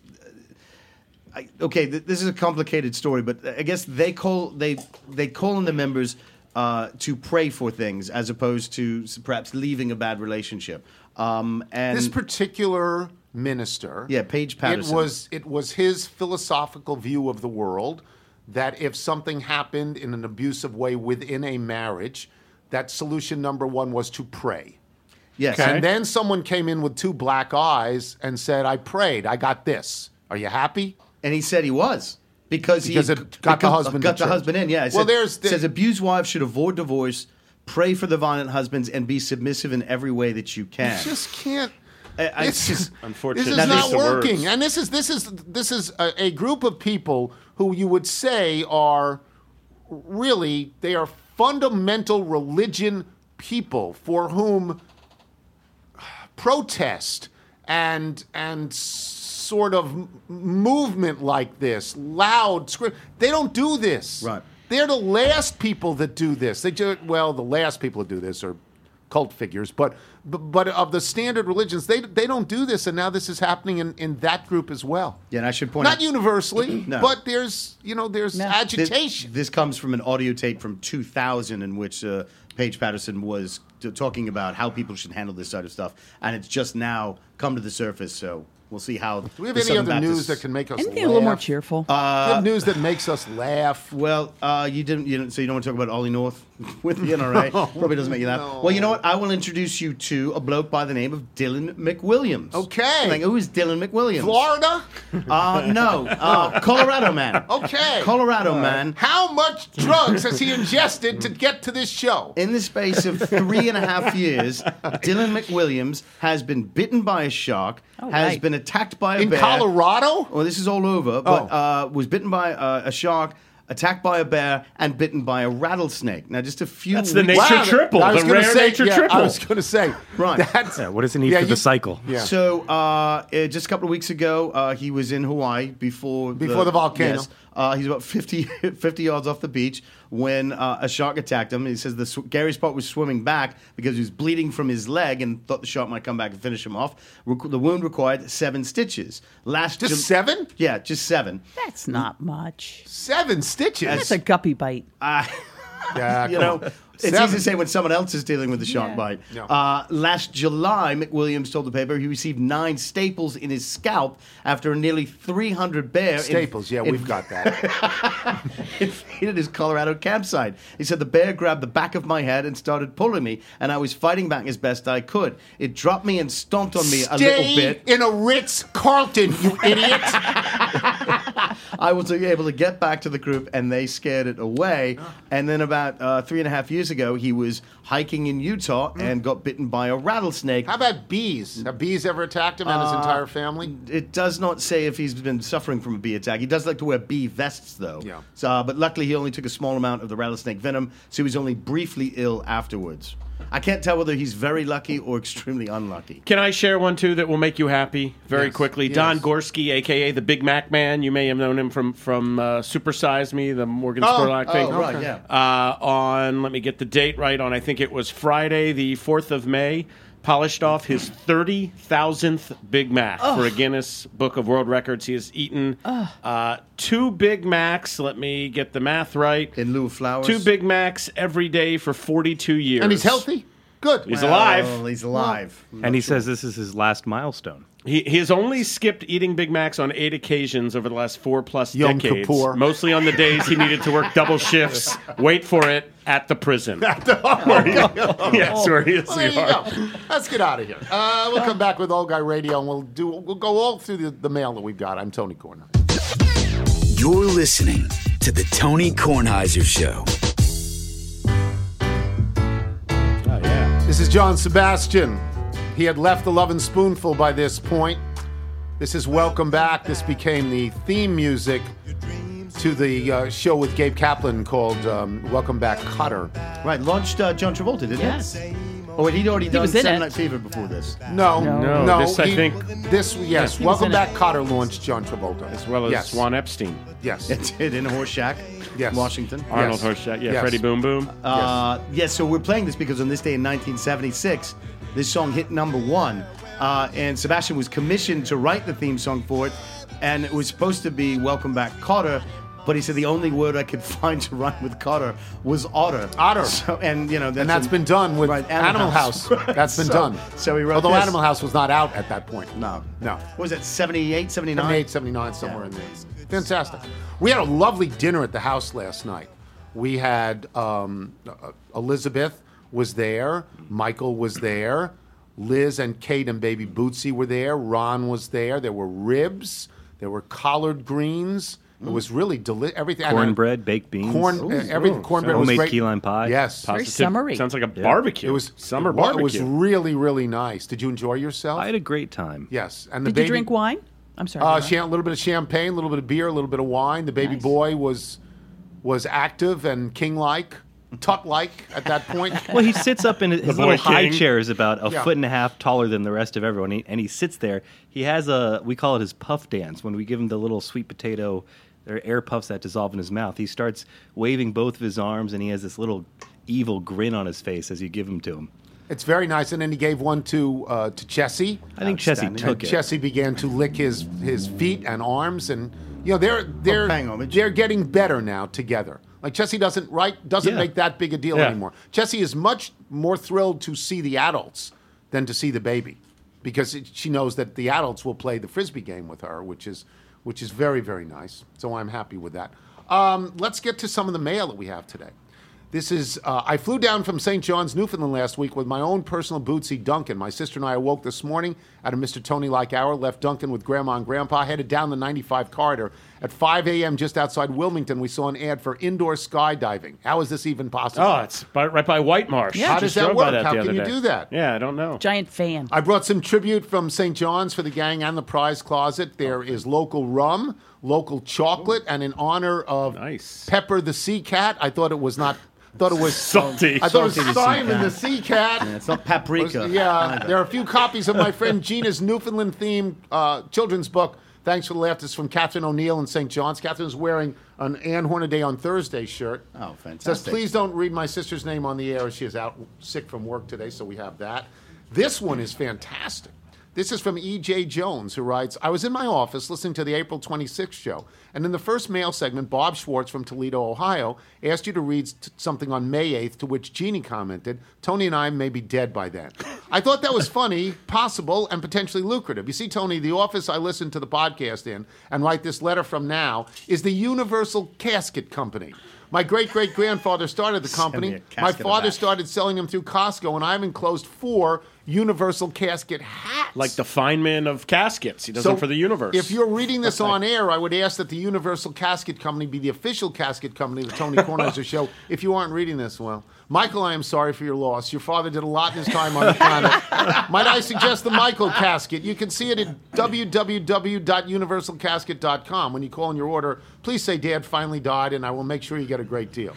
I, okay, th- this is a complicated story, but I guess they call they they call on the members uh, to pray for things as opposed to s- perhaps leaving a bad relationship. Um, and This particular minister, Yeah, Paige Patterson. It was it was his philosophical view of the world that if something happened in an abusive way within a marriage, that solution number one was to pray. yes, And then someone came in with two black eyes and said, "I prayed. I got this. Are you happy?" and he said he was. Because, Because he it got the husband got to the church. husband in. Yeah, it Well, said, there's the- says abused wives should avoid divorce, pray for the violent husbands, and be submissive in every way that you can. You just can't. I- I It's just- Unfortunate. This is Now, not these are working, words. and this is this is this is a, a group of people who you would say are really they are fundamental religion people for whom protest and and sort of m- movement like this, loud script, they don't do this. Right. They're the last people that do this. They do well. The last people that do this are cult figures, but but, but of the standard religions, they they don't do this, and now this is happening in, in that group as well. Yeah, and I should point Not out universally, No. but there's you know there's No. this, agitation. this comes from an audio tape from two thousand in which uh, Paige Patterson was t- talking about how people should handle this sort of stuff, and it's just now come to the surface. So we'll see how. Do we have the any Southern other news Baptists- that can make us Anything laugh? a little more cheerful. Do we have news that makes us laugh. Well, uh, you didn't. You didn't. So you don't want to talk about Ollie North with the N R A? Probably doesn't make you laugh. No. Well, you know what? I will introduce you to a bloke by the name of Dylan McWilliams. Okay. Like, who is Dylan McWilliams? Florida? Uh, no, uh, Colorado man. Okay. Colorado man. How much drugs has he ingested to get to this show? In the space of three and a half years, Dylan McWilliams has been bitten by a shark, Oh, has right. been attacked by a In bear. Colorado? Well, this is all over, but Oh. uh, was bitten by uh, a shark, attacked by a bear, and bitten by a rattlesnake. Now, just a few. That's the weeks- nature Wow, triple, I was the gonna rare say, nature yeah, triple. I was going to say. Right. That's, Yeah, what does it need Yeah, for you- the cycle? Yeah. So, uh, uh, just a couple of weeks ago, uh, he was in Hawaii before Before the volcano. Yes, uh, he's about fifty, fifty yards off the beach when uh, a shark attacked him. He says the sw- Gary Spot was swimming back because he was bleeding from his leg and thought the shark might come back and finish him off. Requ- the wound required seven stitches. Last Just Jul- seven? Yeah, just seven. That's not much. Seven stitches. That's a guppy bite. yeah, You come know, on. it's Seven. easy to say when someone else is dealing with a shark Yeah. bite. No. Uh, last July, McWilliams told the paper he received nine staples in his scalp after a nearly three hundred bear Staples, yeah, in- we've got that. invaded his Colorado campsite. He said the bear grabbed the back of my head and started pulling me, and I was fighting back as best I could. It dropped me and stomped on me a little Stay bit. in a Ritz Carlton, you idiot. I was able to get back to the group, and they scared it away. And then about uh, three and a half years ago, he was hiking in Utah and got bitten by a rattlesnake. How about bees? Have bees ever attacked him and his Uh, entire family? It does not say if he's been suffering from a bee attack. He does like to wear bee vests, though. Yeah. So, uh, but luckily, he only took a small amount of the rattlesnake venom, so he was only briefly ill afterwards. I can't tell whether he's very lucky or extremely unlucky. Can I share one, too, that will make you happy very Yes. quickly? Yes. Don Gorski, a k a the Big Mac Man. You may have known him from, from uh, Super Size Me, the Morgan Oh, Spurlock thing. oh, right, yeah. Uh, on, let me get the date right, on I think it was Friday, the fourth of May, polished off his thirty thousandth Big Mac for a Guinness Book of World Records. He has eaten uh, two Big Macs, let me get the math right, In lieu of flowers. two Big Macs every day for forty-two years. And he's healthy? Good. He's alive. Well, he's alive. And he says this is his last milestone. He, he has only skipped eating Big Macs on eight occasions over the last four plus Yom decades. Kippur. Mostly on the days he needed to work double shifts. Wait for it, at the prison. Yes, where he is. Well, there you go. Let's get out of here. Uh, we'll come back with Old Guy Radio, and we'll do. We'll go all through the, the mail that we've got. I'm Tony Kornheiser. You're listening to the Tony Kornheiser Show. Oh, yeah. This is John Sebastian. He had left the Lovin' Spoonful by this point. This is Welcome Back. This became the theme music to the uh, show with Gabe Kaplan called um, Welcome Back, Cutter. Right, launched uh, John Travolta, didn't Yes. it? Oh, wait, he'd already done was in Saturday it. Night Fever before this. No, No, no. this, I he- think- This, yes. He was Welcome in Back, it. Cutter launched John Travolta. As well as yes. Swan Epstein. Yes. It did in Horseshack, Yes. Washington. Arnold Yes. Horseshack. Yeah, Yes. Freddie Boom Boom. Uh, yes, so we're playing this because on this day in nineteen seventy-six, this song hit number one. Uh, and Sebastian was commissioned to write the theme song for it. And it was supposed to be Welcome Back, Cotter. But he said the only word I could find to rhyme with Cotter was otter. Otter. So, and, you know, that's and that's a- been done with right, Animal, House. That's been So- done. So he wrote Although this. Animal House was not out at that point. No. No. What was that, seventy-eight, seventy-nine? seventy-eight, seventy-nine, somewhere in there. Fantastic. We had a lovely dinner at the house last night. We had um, uh, Elizabeth was there. Michael was there. Liz and Kate and baby Bootsy were there. Ron was there. There were ribs. There were collard greens. It was really delicious. Everything. and, uh, Cornbread, baked beans. Corn, Ooh, uh, everything. ooh, Cornbread was homemade great. key lime pie. Yes. Very Positive- summery. Sounds like a barbecue. It was summer well, barbecue. It was really, really nice. Did you enjoy yourself? I had a great time. Yes. And the Did baby, you drink wine? I'm sorry. Uh, Laura. cham- a little bit of champagne, a little bit of beer, a little bit of wine. The baby Nice. boy was was active and king-like, tut-like at that point. Well, he sits up in his boy little high king. chair is about a Yeah. foot and a half taller than the rest of everyone, he, and he sits there. He has a, we call it his puff dance, when we give him the little sweet potato or air puffs that dissolve in his mouth. He starts waving both of his arms, and he has this little evil grin on his face as you give them to him. It's very nice. And then he gave one to uh, to Chessie. I think Chessie Outstanding. took And it. Chessie began to lick his his feet and arms, and you know they're they're pang homage. they're getting better now together. Like Chessie doesn't right doesn't Yeah. make that big a deal Yeah. anymore. Chessie is much more thrilled to see the adults than to see the baby, because it, she knows that the adults will play the frisbee game with her, which is which is very very nice. So I'm happy with that. Um, let's get to some of the mail that we have today. This is, uh, I flew down from Saint John's, Newfoundland last week with my own personal Bootsy, Duncan. My sister and I awoke this morning at a Mister Tony-like hour, left Duncan with Grandma and Grandpa, headed down the ninety-five corridor. At five a.m. just outside Wilmington, we saw an ad for indoor skydiving. How is this even possible? Oh, it's by, right by White Marsh. Yeah. How Just does that drove by work? that How the can other you day. do that? Yeah, I don't know. Giant fan. I brought some tribute from Saint John's for the gang and the prize closet. There is local rum, local chocolate, and in honor of Nice. Pepper the Sea Cat, I thought it was not... Thought it was Salty. I thought it was Salty the sea Simon cat. the Sea Cat. Yeah, it's not paprika. Yeah, there are a few copies of my friend Gina's Newfoundland-themed uh, children's book. Thanks for the laugh. This is from Catherine O'Neill in Saint John's. Catherine's wearing an Ann Hornaday on Thursday shirt. Oh, Says, fantastic. please don't read my sister's name on the air. She is out sick from work today, so we have that. This one is fantastic. This is from E J. Jones, who writes, I was in my office listening to the April twenty-sixth show, and in the first mail segment, Bob Schwartz from Toledo, Ohio, asked you to read t- something on May eighth, to which Jeannie commented, Tony and I may be dead by then. I thought that was funny, possible, and potentially lucrative. You see, Tony, the office I listen to the podcast in and write this letter from now is the Universal Casket Company. My great-great-grandfather started the company. me a casket My of father that. started selling them through Costco, and I've enclosed four Universal Casket hats. Like the Feynman of caskets. He does them for the universe. If you're reading this on air, I would ask that the Universal Casket Company be the official casket company of the Tony Kornheiser Show. If you aren't reading this, well, Michael, I am sorry for your loss. Your father did a lot in his time on the planet. Might I suggest the Michael Casket? You can see it at w w w dot universal casket dot com. When you call in your order, please say Dad finally died, and I will make sure you get a great deal.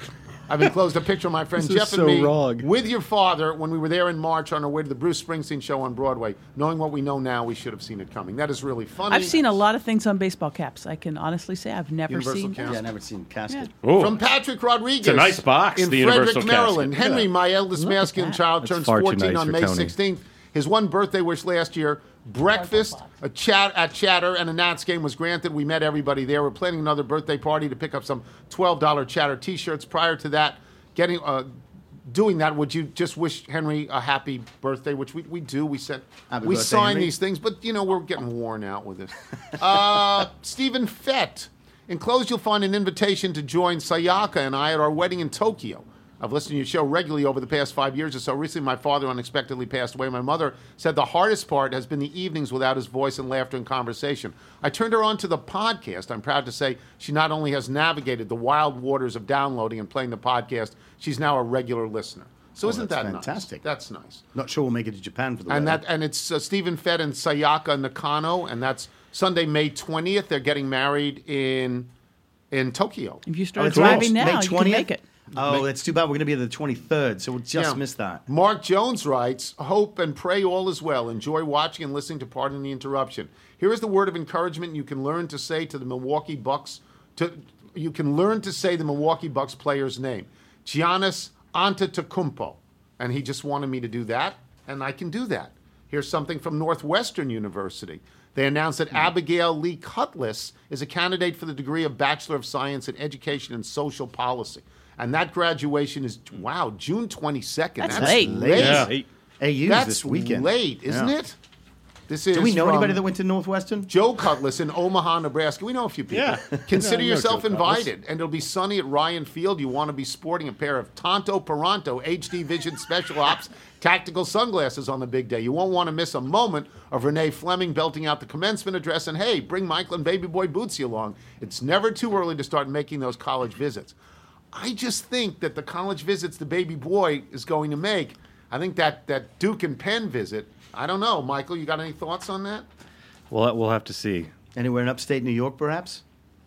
I've enclosed a picture of my friend This is Jeff so and me wrong. with your father when we were there in March on our way to the Bruce Springsteen show on Broadway. Knowing what we know now, we should have seen it coming. That is really funny. I've seen a lot of things on baseball caps. I can honestly say I've never Universal seen. Casket. Yeah, I never seen casket. Ooh. From Patrick Rodriguez. It's a nice box, in the Frederick, Universal Maryland. Casket. Henry, Yeah. my eldest Look at masculine that. child, That's turns far too fourteen nice on for May Tony. sixteenth. His one birthday wish last year, breakfast, a chat at Chatter, and a Nats game was granted. We met everybody there. We're planning another birthday party to pick up some twelve dollars Chatter T-shirts. Prior to that, getting uh, doing that, would you just wish Henry a happy birthday? Which we, we do. We sent Happy we birthday, sign Henry. these things, but you know we're getting worn out with it. Uh, Stephen Fett. Enclosed, you'll find an invitation to join Sayaka and I at our wedding in Tokyo. I've listened to your show regularly over the past five years or so. Recently, my father unexpectedly passed away. My mother said the hardest part has been the evenings without his voice and laughter and conversation. I turned her on to the podcast. I'm proud to say she not only has navigated the wild waters of downloading and playing the podcast, she's now a regular listener. So Oh, isn't that's that fantastic. nice? That's nice. Not sure we'll make it to Japan for the And wedding. that and it's uh, Stephen Fett and Sayaka Nakano, and that's Sunday, May twentieth. They're getting married in in Tokyo. If you Oh, started it's driving May now, you can twentieth? make it. Oh, that's too bad. We're going to be the twenty-third, so we'll just Yeah. miss that. Mark Jones writes, hope and pray all is well. Enjoy watching and listening to Pardon the Interruption. Here is the word of encouragement you can learn to say to the Milwaukee Bucks. To, you can learn to say the Milwaukee Bucks player's name. Giannis Antetokounmpo. And he just wanted me to do that, and I can do that. Here's something from Northwestern University. They announced that Abigail Lee Cutlass is a candidate for the degree of Bachelor of Science in Education and Social Policy. And that graduation is, wow, June twenty-second. That's late. late. Yeah. A U's That's this weekend. late, isn't Yeah. it? This is Do we know from anybody that went to Northwestern? Joe Cutlass in Omaha, Nebraska. We know a few people. Yeah. Consider Yeah, I know yourself Joe Cutlass. invited, and it'll be sunny at Ryan Field. You want to be sporting a pair of Tonto Peranto H D Vision Special Ops tactical sunglasses on the big day. You won't want to miss a moment of Renee Fleming belting out the commencement address, and hey, bring Michael and baby boy Bootsy along. It's never too early to start making those college visits. I just think that the college visits the baby boy is going to make, I think that, that Duke and Penn visit, I don't know. Michael, you got any thoughts on that? Well, we'll have to see. Anywhere in upstate New York, perhaps?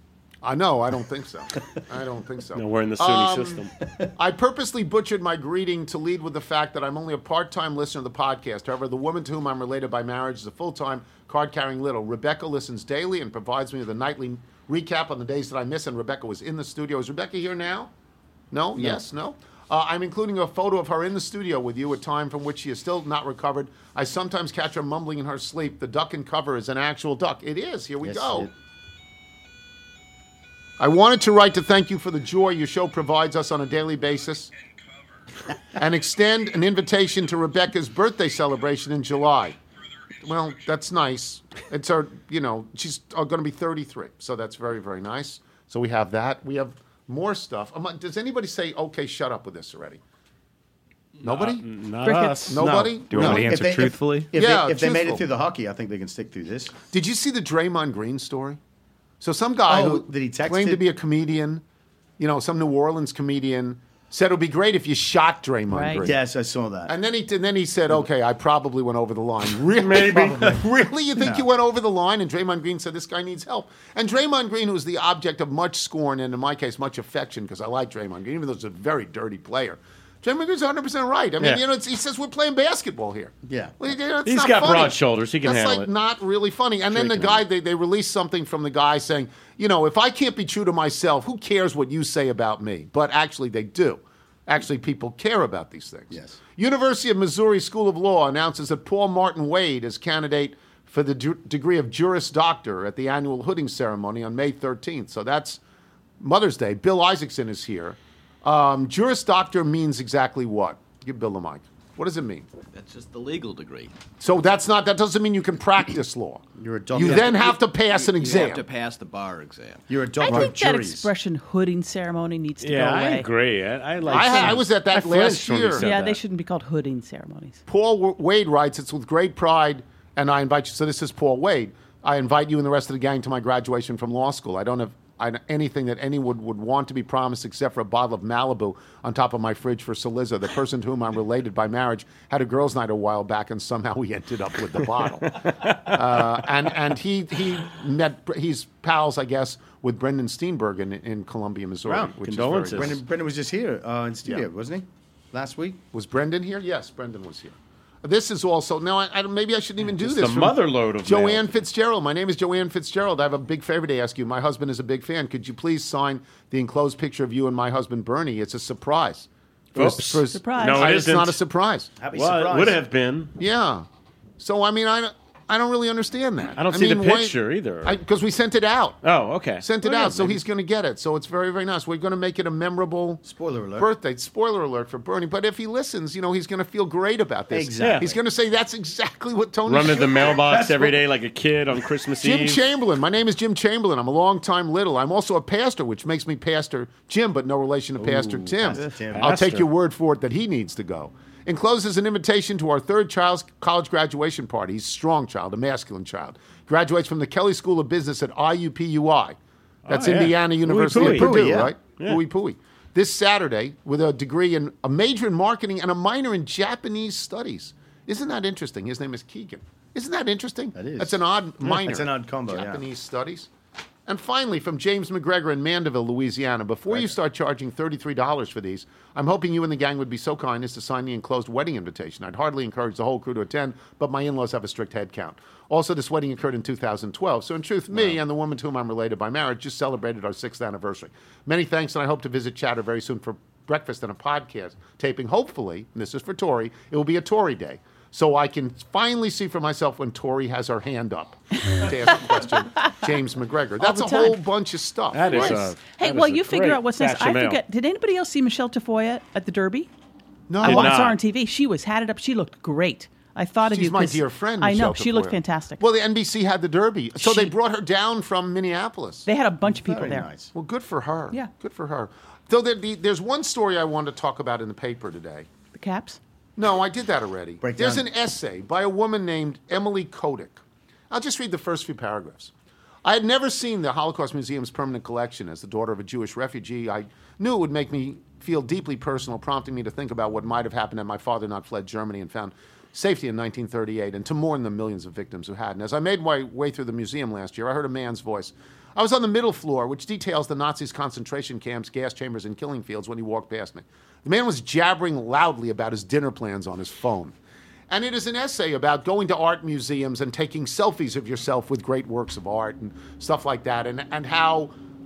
I know. I don't think so. I don't think so. No, we're in the SUNY Um, system. I purposely butchered my greeting to lead with the fact that I'm only a part-time listener of the podcast. However, the woman to whom I'm related by marriage is a full-time card-carrying little. Rebecca listens daily and provides me with a nightly recap on the days that I miss, and Rebecca was in the studio. Is Rebecca here now? No? Yes? No? Uh, I'm including a photo of her in the studio with you, a time from which she is still not recovered. I sometimes catch her mumbling in her sleep. The duck in cover is an actual duck. It is. Here we Yes, go. it- I wanted to write to thank you for the joy your show provides us on a daily basis and extend an invitation to Rebecca's birthday celebration in July. Well, that's nice. It's our, you know, she's going to be thirty-three, so that's very, very nice. So we have that. We have more stuff. Um, Does anybody say, okay, shut up with this already? Nobody? Not Crickets. us. Nobody? Do you want me to If answer they- if- truthfully? If, Yeah, they, if they made truthful. it through the hockey, I think they can stick through this. Did you see the Draymond Green story? So some guy Oh, who did he text claimed to it? be a comedian, you know, some New Orleans comedian, said it would be great if you shot Draymond Right. Green. Yes, I saw that. And then he and then he said, "Okay, I probably went over the line." Really? Really? You think you went over the line? And Draymond Green said, "This guy needs help." And Draymond Green, who was the object of much scorn and in my case much affection, because I like Draymond Green, even though he's a very dirty player. Draymond Green's one hundred percent right. I mean, Yeah. you know, it's, he sasays we're playing basketball here. Yeah. Well, you know, it's He's not got funny. broad shoulders. He can That's handle like it. not really funny. And then Sure the he can guy, handle they, they released something from the guy saying, you know, if I can't be true to myself, who cares what you say about me? But actually, they do. Actually, people care about these things. Yes. University of Missouri School of Law announces that Paul Martin Wade is candidate for the du- degree of Juris Doctor at the annual hooding ceremony on May thirteenth. So that's Mother's Day. Bill Isaacson is here. Um, Juris Doctor means exactly what? Give Bill the mic. What does it mean? That's just the legal degree. So that's not. That doesn't mean you can practice law. You're a doctor. You then have to pass an You exam. have to pass the bar exam. You're a I doctor think of that juries. expression "hooding ceremony" needs to Yeah, go I away. agree. I, I like. I, some- I was at that I last flinched when he year. said Yeah, that. they shouldn't be called hooding ceremonies. Paul W- Wade writes, it's with great pride, and I invite you. So this is Paul Wade. I invite you and the rest of the gang to my graduation from law school. I don't have. I, anything that anyone would want to be promised except for a bottle of Malibu on top of my fridge for Saliza. The person to whom I'm related by marriage had a girls' night a while back, and somehow we ended up with the bottle. uh, and and he he met he's pals, I guess, with Brendan Steenberg in, in Columbia, Missouri. Wow. Which Condolences. Is very Brendan, Brendan was just here uh, in studio, Yeah. wasn't he? Last week. Was Brendan here? Yes, Brendan was here. This is also now. I, I, maybe I shouldn't even do Just this. a from mother load of Joanne mail. Fitzgerald. My name is Joanne Fitzgerald. I have a big favor to ask you. My husband is a big fan. Could you please sign the enclosed picture of you and my husband Bernie? It's a surprise. For his- Oops. for his- Surprise. No, it it's isn't. not a surprise. Happy Well, surprise. it would have been. Yeah. So I mean, I don't- I don't really understand that. I don't see the mean, why- picture either. Because we sent it out. Oh, okay. Sent it Oh, yeah, out, so maybe. he's going to get it. So it's very, very nice. We're going to make it a memorable Spoiler alert. birthday. Spoiler alert for Bernie. But if he listens, you know, he's going to feel great about this. Exactly. He's going to say that's exactly what Tony Run to should the do." mailbox every day like a kid on Christmas Jim Eve. Chamberlain. My name is Jim Chamberlain. I'm a long-time little. I'm also a pastor, which makes me Pastor Jim, but no relation to Pastor Tim. Pastor Tim. I'll take Pastor. your word for it that he needs to go. Encloses an invitation to our third child's college graduation party. He's a strong child, a masculine child. Graduates from the Kelly School of Business at I U P U I. That's Oh, yeah. Indiana University Ooey of pooey. Purdue, Yeah. right? Yeah. Pooey pooey. This Saturday, with a degree in a major in marketing and a minor in Japanese studies. Isn't that interesting? His name is Keegan. Isn't that interesting? That is. That's an odd minor. That's an odd combo, yeah. Japanese studies. And finally, from James McGregor in Mandeville, Louisiana, before you start charging thirty-three dollars for these, I'm hoping you and the gang would be so kind as to sign the enclosed wedding invitation. I'd hardly encourage the whole crew to attend, but my in-laws have a strict head count. Also, this wedding occurred in two thousand twelve, so in truth, me and the woman to whom I'm related by marriage just celebrated our sixth anniversary. Many thanks, and I hope to visit Chatter very soon for breakfast and a podcast taping. Hopefully, and this is for Tori, it will be a Tori day. So I can finally see for myself when Tori has her hand up to ask a question. James McGregor. That's the a time. wole bunch of stuff. That is Right. a, Hey, that well, is a you figure great out what's next. batch of I mail. forget. Did anybody else see Michelle Tafoya at the Derby? No, I Did wa- saw not. her on T V. She was had it up. She looked great. I thought of She's you. my 'cause dear friend. I know. Michelle She looked Tafoya. fantastic. Well, the N B C had the Derby, so She- they brought her down from Minneapolis. They had a bunch of people Very there. nice. Well, good for her. Yeah. Good for her. Though there, the, there's one story I wanted to talk about in the paper today. The Caps. No, I did that already. Break There's down. an essay by a woman named Emily Kodak. I'll just read the first few paragraphs. I had never seen the Holocaust Museum's permanent collection. As the daughter of a Jewish refugee, I knew it would make me feel deeply personal, prompting me to think about what might have happened had my father not fled Germany and found safety in nineteen thirty-eight, and to mourn the millions of victims who had. And as I made my way through the museum last year, I heard a man's voice. I was on the middle floor, which details the Nazis' concentration camps, gas chambers, and killing fields when he walked past me. The man was jabbering loudly about his dinner plans on his phone. And it is an essay about going to art museums and taking selfies of yourself with great works of art and stuff like that, and, and how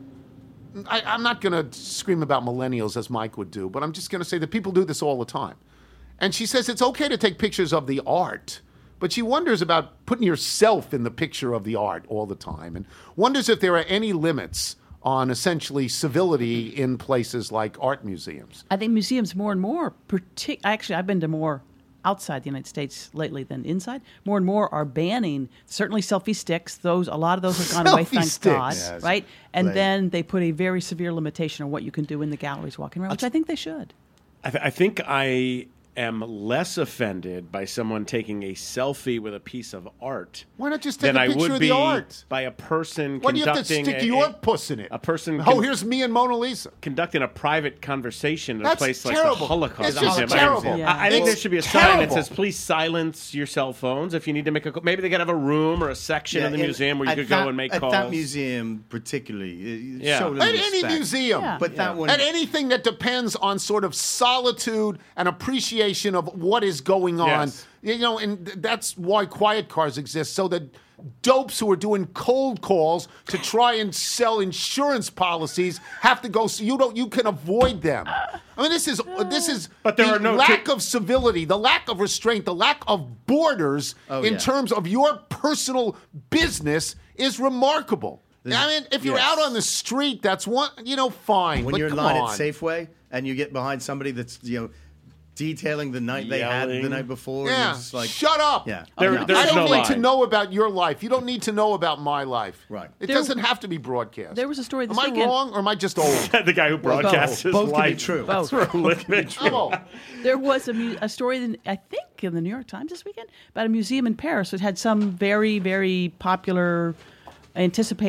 I, I'm not going to scream about millennials as Mike would do, but I'm just going to say that people do this all the time. And she says it's okay to take pictures of the art, but she wonders about putting yourself in the picture of the art all the time, and wonders if there are any limits on essentially civility in places like art museums. I think museums more and more, partic- actually, I've been to more outside the United States lately than inside. More and more are banning certainly selfie sticks. Those a lot of those have gone away, Selfie thank sticks. God. Yes. Right, and Play. then they put a very severe limitation on what you can do in the galleries walking around, which I think they should. I, th- I think I am less offended by someone taking a selfie with a piece of art. Why not just take than a I picture would of be the art? by a person Why do you have to conducting stick a, your a- puss in it? a person Oh, con- here's me and Mona Lisa. conducting a private conversation at That's a place terrible. like the Holocaust It's just Museum. terrible. Yeah. I, I think It's there should be a sign terrible. that says, "Please silence your cell phones." If you need to make a call, maybe they could have a room or a section of the in- museum where you at could that- go and make at calls. that museum, particularly, uh, Yeah. show them At any respect. museum. Yeah. But that one, At anything that depends on sort of solitude and appreciation of what is going on. Yes. You know, and th- that's why quiet cars exist, so that dopes who are doing cold calls to try and sell insurance policies have to go so you don't you can avoid them. I mean, this is this is But there the are no lack ki- of civility, the lack of restraint, the lack of borders Oh, in yeah. terms of your personal business is remarkable. I mean, if you're yes. out on the street, that's one, you know, fine. when but you're in come line on. at Safeway and you get behind somebody that's, you know, detailing the night they had the Yelling. night before. Yeah, and it's like, shut up. Yeah. There- No. there's I don't no need to line. know about your life. You don't need to know about my life. Right. It There- doesn't have to be broadcast. There was a story this Am I weekend. wrong or am I just old? the guy who broadcasts his both can be life. true. Both. Prolific. I'm old. There was a, mu- a story, in, I think, in the New York Times this weekend about a museum in Paris that had some very, very popular, anticipated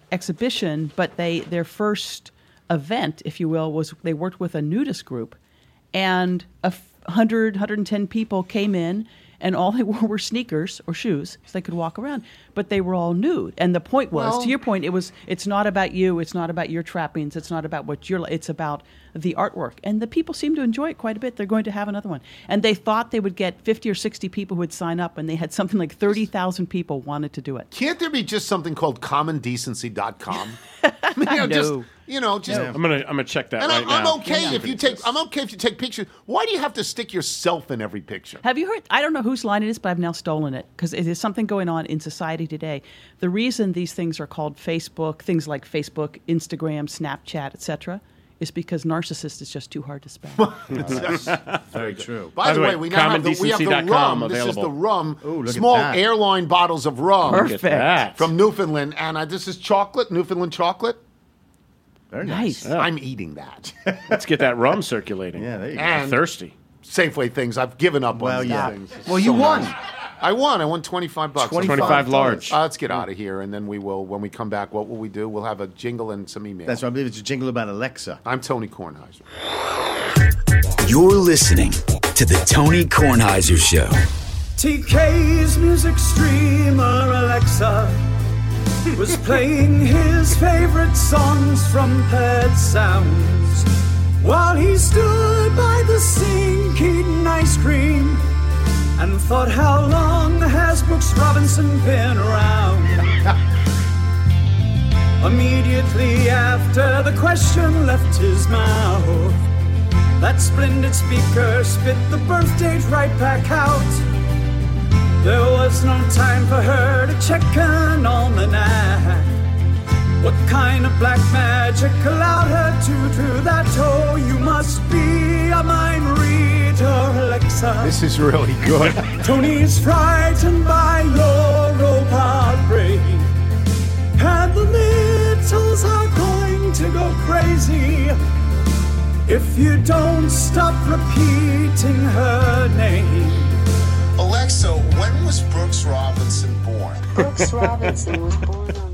exhibition, but they their first event, if you will, was they worked with a nudist group, and a f- one hundred, one hundred ten people came in, and all they wore were sneakers or shoes, so they could walk around. But they were all nude. And the point was, Well- to your point, it was it's not about you, it's not about your trappings, it's not about what you're. It's about the artwork. And the people seem to enjoy it quite a bit. They're going to have another one. And they thought they would get fifty or sixty people who would sign up, and they had something like thirty thousand people wanted to do it. Can't there be just something called common decency dot com? I mean, you know, just, No. you know, just. I'm gonna I'm gonna check that And right I'm, now. I'm okay if you take. I'm okay if you take pictures. Why do you have to stick yourself in every picture? Have you heard? I don't know whose line it is, but I've now stolen it because it is something going on in society today. The reason these things are called Facebook, things like Facebook, Instagram, Snapchat, et cetera, is because narcissist is just too hard to spell. Very true. By, the way, we now have the, we have the rum. This is the rum. Ooh, look at small that. airline bottles of rum. Perfect. Look at that. From Newfoundland. And uh, this is chocolate, Newfoundland chocolate. Very Nice. nice. I'm eating that. Let's get that rum circulating. Yeah, there you go. And- I'm thirsty. Safeway things. I've given up Well, on these yeah. things. It's Well, you so won. nice. I won. I won twenty-five bucks. twenty-five large. Uh, let's get out of here, and then we will. When we come back, what will we do? We'll have a jingle and some email. That's why I believe it's a jingle about Alexa. I'm Tony Kornheiser. You're listening to the Tony Kornheiser Show. T K's music streamer Alexa was playing his favorite songs from Pet Sounds while he stood by the sink eating ice cream and thought, how long has Brooks Robinson been around? Immediately after the question left his mouth, that splendid speaker spit the birth date right back out. There was no time for her to check an almanac. What kind of black magic allowed her to do that? Oh, you must be a mind reader, Alexa. This is really good. Tony's frightened by your robot brain, and the littles are going to go crazy if you don't stop repeating her name. Alexa, when was Brooks Robinson born? Brooks Robinson was born on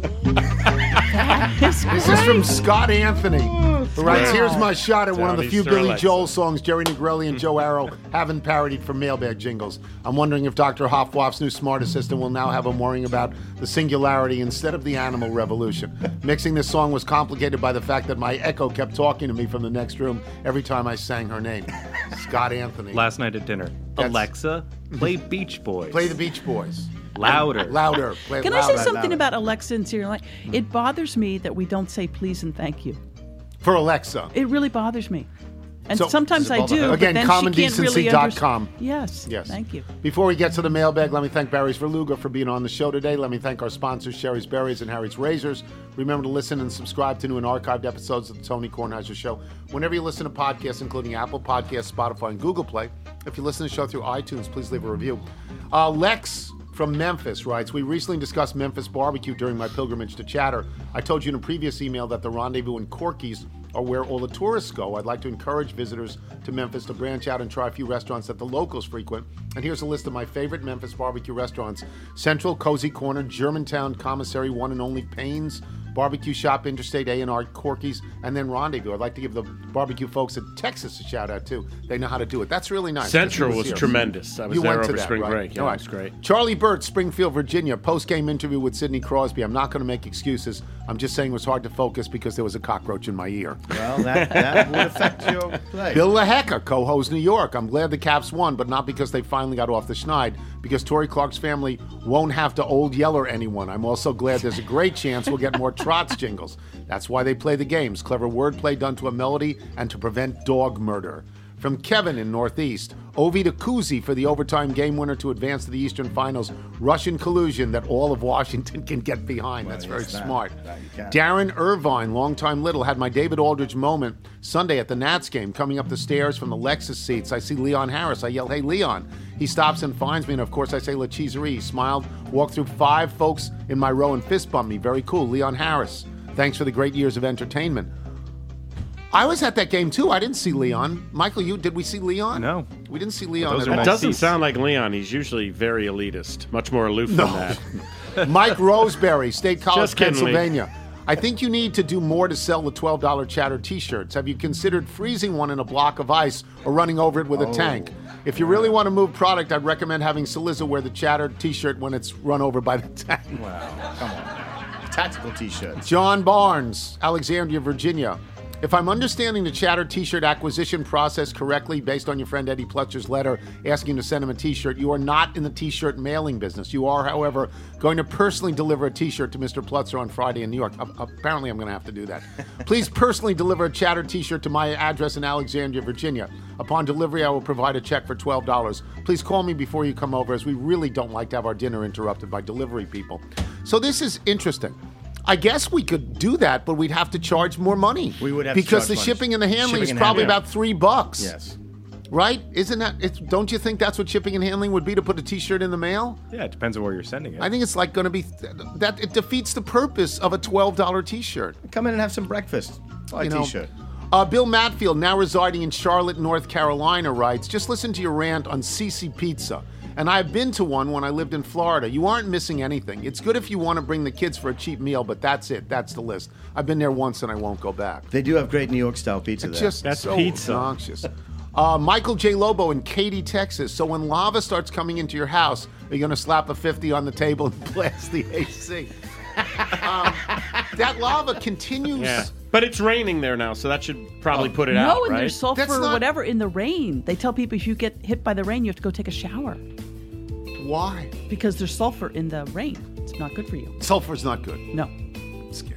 This is from Scott Anthony, who writes, here's my shot at one of the Down few Easter Billy Alexa. Joel songs Jerry Negrelli and Joe Arrow haven't parodied for mailbag jingles. I'm wondering if Doctor Hoffwaff's new smart assistant will now have him worrying about the singularity instead of the animal revolution. Mixing this song was complicated by the fact that my Echo kept talking to me from the next room every time I sang her name. Scott Anthony. Last night at dinner, That's- Alexa, play Beach Boys. Play the Beach Boys. Louder. Louder. Play it Can I louder. say something about Alexa and Siri? Like, it bothers me that we don't say please and thank you. For Alexa. It really bothers me. And So- sometimes Does it I bother do. her? but Again, then common she can't decency really dot com. underst- Yes. Yes. Thank you. Before we get to the mailbag, let me thank Barry's Verluga for being on the show today. Let me thank our sponsors, Sherry's Berries and Harry's Razors. Remember to listen and subscribe to new and archived episodes of the Tony Kornheiser Show whenever you listen to podcasts, including Apple Podcasts, Spotify, and Google Play. If you listen to the show through iTunes, please leave a review. Uh, Lex from Memphis writes, we recently discussed Memphis barbecue during my pilgrimage to Chatter. I told you in a previous email that the Rendezvous and Corky's are where all the tourists go. I'd like to encourage visitors to Memphis to branch out and try a few restaurants that the locals frequent. And here's a list of my favorite Memphis barbecue restaurants. Central, Cozy Corner, Germantown, Commissary, One and Only, Payne's, Barbecue Shop, Interstate A and R, Corky's, and then Rendezvous. I'd like to give the barbecue folks in Texas a shout out too. They know how to do it. That's really nice. Central That's was here. tremendous. I was You there went to over that, spring right? break. Yeah, All it right. was great. Charlie Burt, Springfield, Virginia. Post-game interview with Sidney Crosby. I'm not going to make excuses. I'm just saying it was hard to focus because there was a cockroach in my ear. Well, that, that would affect your play. Bill LaHecka, co-host New York. I'm glad the Caps won, but not because they finally got off the schneid, because Torrey Clark's family won't have to old yeller anyone. I'm also glad there's a great chance we'll get more Trots jingles. That's why they play the games. Clever wordplay done to a melody and to prevent dog murder. From Kevin in Northeast, Ovi to Kuzi for the overtime game winner to advance to the Eastern Finals. Russian collusion that all of Washington can get behind. That's very yes, that- smart. that you can. Darren Irvine, longtime Little, had my David Aldridge moment Sunday at the Nats game. Coming up the stairs from the Lexus seats, I see Leon Harris. I yell, hey, Leon. He stops and finds me, and of course I say La Cheeserie. He smiled, walked through five folks in my row and fist bumped me. Very cool. Leon Harris. Thanks for the great years of entertainment. I was at that game too. I didn't see Leon. Michael, you did we see Leon? No. We didn't see Leon. Those at are all. That doesn't seats. sound like Leon. He's usually very elitist, much more aloof No. than that. Mike Roseberry, State College, Just kidding, Lee. Pennsylvania. I think you need to do more to sell the twelve dollar Chatter t-shirts. Have you considered freezing one in a block of ice or running over it with Oh. a tank? If you really want to move product, I'd recommend having Saliza wear the Chatter t-shirt when it's run over by the tank. Wow, come on. Tactical t-shirts. John Barnes, Alexandria, Virginia. If I'm understanding the Chatter t-shirt acquisition process correctly, based on your friend Eddie Plutzer's letter asking to send him a t-shirt, you are not in the t-shirt mailing business. You are, however, going to personally deliver a t-shirt to Mister Plutzer on Friday in New York. Uh, apparently, I'm going to have to do that. Please personally deliver a Chatter t-shirt to my address in Alexandria, Virginia. Upon delivery, I will provide a check for twelve dollars. Please call me before you come over, as we really don't like to have our dinner interrupted by delivery people. So this is interesting. I guess we could do that, but we'd have to charge more money. We would have to because charge the money. shipping and the handling Shipping is and probably handling. about three bucks. Yes. Right? Isn't that? It's, don't you think that's what shipping and handling would be, to put a T-shirt in the mail? Yeah, it depends on where you're sending it. I think it's like going to be that it defeats the purpose of a twelve dollar T-shirt. Come in and have some breakfast. Buy a You know, t-shirt. Uh, Bill Matfield, now residing in Charlotte, North Carolina, writes, just listen to your rant on C C Pizza. And I've been to one when I lived in Florida. You aren't missing anything. It's good if you want to bring the kids for a cheap meal, but that's it. That's the list. I've been there once and I won't go back. They do have great New York style pizza It's there. just so obnoxious. Uh, Michael J. Lobo in Katy, Texas. So when lava starts coming into your house, are you going to slap a fifty on the table and blast the A C? um, that lava continues. Yeah. But it's raining there now, so that should probably put it no, out, and right? there's sulfur That's or not- whatever in the rain. They tell people if you get hit by the rain, you have to go take a shower Why? because there's sulfur in the rain. It's not good for you. Sulfur's not good. No. Scary.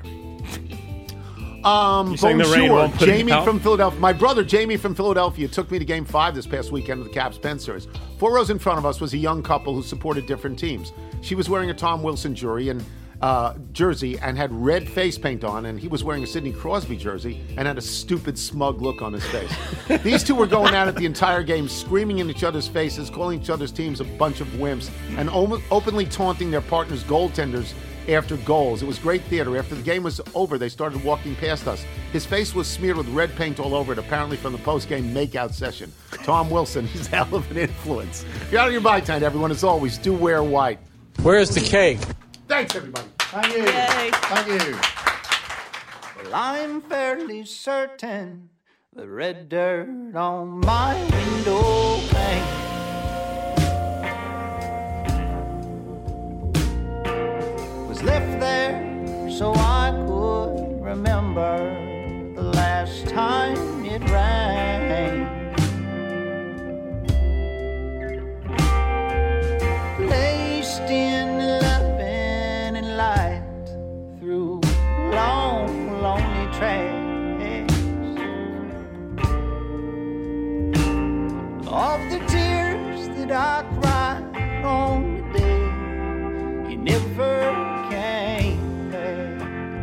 Um, You're saying the rain bonjour. won't put it Jamie out? from Philadelphia. My brother Jamie from Philadelphia took me to Game Five this past weekend of the Caps Penn series. Four rows in front of us was a young couple who supported different teams. She was wearing a Tom Wilson jersey and uh, jersey and had red face paint on, and he was wearing a Sidney Crosby jersey and had a stupid, smug look on his face. These two were going at it the entire game, screaming in each other's faces, calling each other's teams a bunch of wimps, and om- openly taunting their partners' goaltenders after goals. It was great theater. After the game was over, they started walking past us. His face was smeared with red paint all over it, apparently from the post-game makeout session. Tom Wilson, he's hell of an influence. If you're out of your bike tonight, everyone, as always, do wear white. Where's the cake? Thanks, everybody. Thank you. Yay. Thank you. Well, I'm fairly certain the red dirt on my window pane was left there so I could remember the last time it rained. Placed in loving and light through long, lonely trails of the tears that I cried on the day you never came back.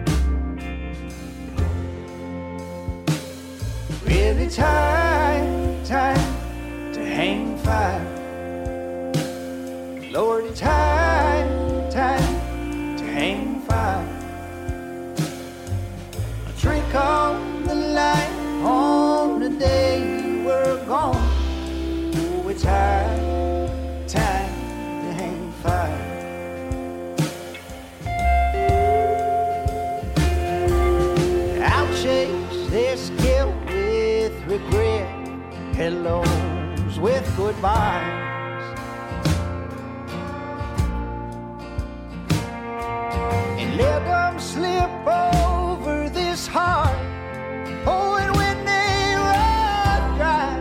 Really time, time to hang fire. Lord, it's time, time to hang fire. A drink on the light on the day you were gone. Oh, it's high time to hang fire. I'll chase this guilt with regret, hellos with goodbyes. And let them slip over this heart. Oh, and when they run dry,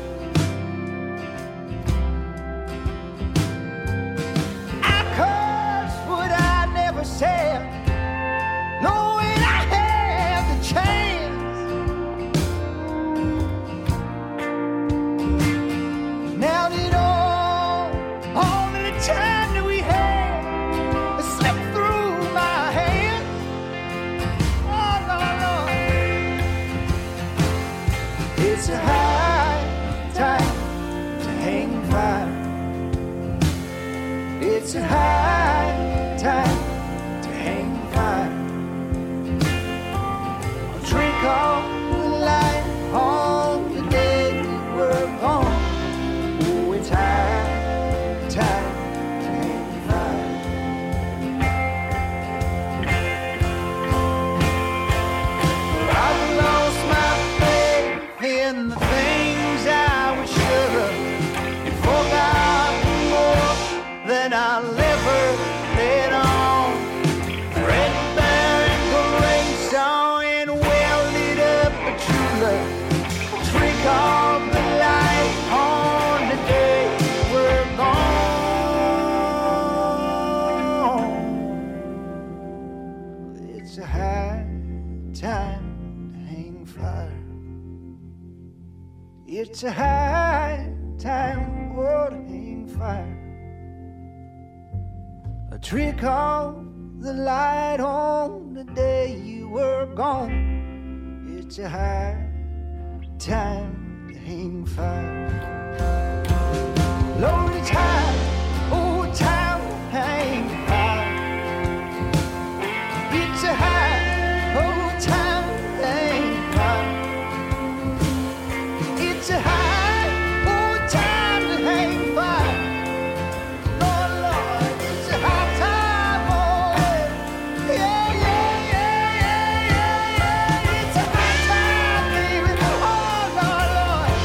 I curse what I never said, knowing I had the chance. Now that all, all the time that we had has slipped through my hands. Oh, no, no. It's a high time to hang fire. It's a high time to hang fire. I'll drink all the light on the day we were gone. Oh, it's high time to hang fire. It's a high time for to hang fire. A trick on the light on the day you were gone. It's a high time to hang fire. Lord, it's high, oh, time to hang fire. It's a high, oh, time to hang fire. It's a high, oh, time to hang fire. Lord, Lord, it's a high time, oh, yeah, yeah, yeah, yeah, yeah, yeah. It's a high time, baby, oh, Lord, Lord.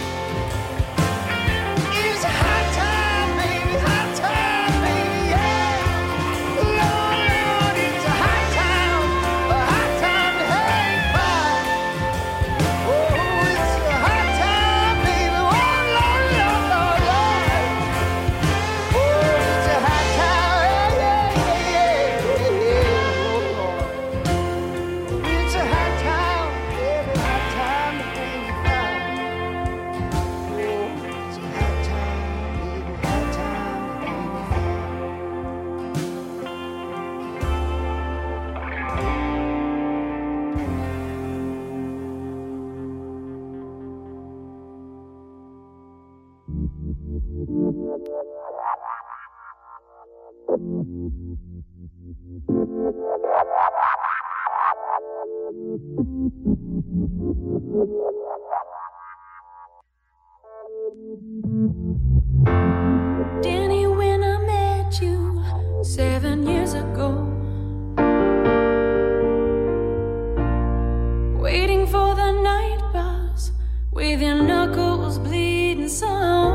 It's a high time, baby, high time, baby, yeah. Lord, Lord, it's a high time, a high time to hang fire. Oh, it's a high time, baby, oh, Lord, Lord, Lord, Lord. Oh, it's a high time, yeah, yeah, yeah, yeah, oh, Lord. It's a high time, baby, high time to hang fire. Oh, it's a high time, baby, high time to hang fire. Danny, when I met you seven years ago, waiting for the night bus with your knuckles bleeding so,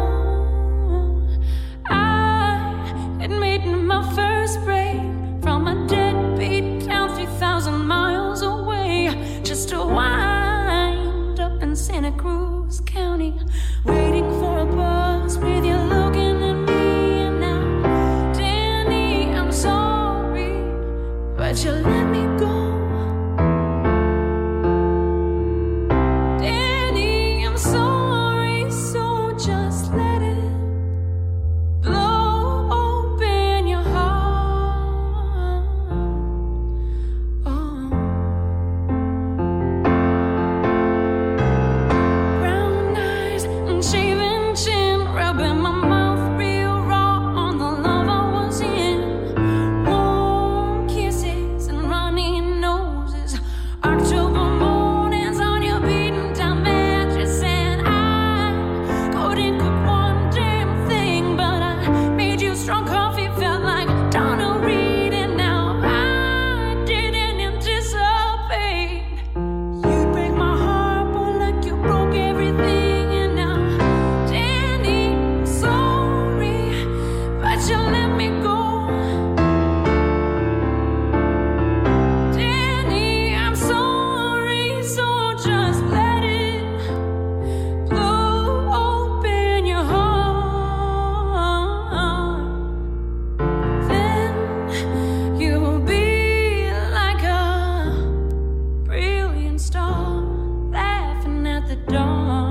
I had made my first break from a deadbeat town three thousand miles away, just to wind up in Santa Cruz County, waiting for a bus with you looking at me. And now, Danny, I'm sorry, but you let me go. Danny, I'm sorry, so just let it blow open your heart. Oh. Brown eyes and shaven chin, rubbing my mouth real raw on the love I was in. Warm kisses and runny noses, October mornings on your beaten down mattress, and I couldn't cook one damn thing, but I made you strong coffee, felt like Donna Reed, and now I didn't anticipate you'd break my heart, boy, like you broke everything. And now, Danny, I'm sorry, but you let me go. Danny, I'm sorry, so just let it blow open your heart. Then you'll be like a brilliant star laughing at the dark.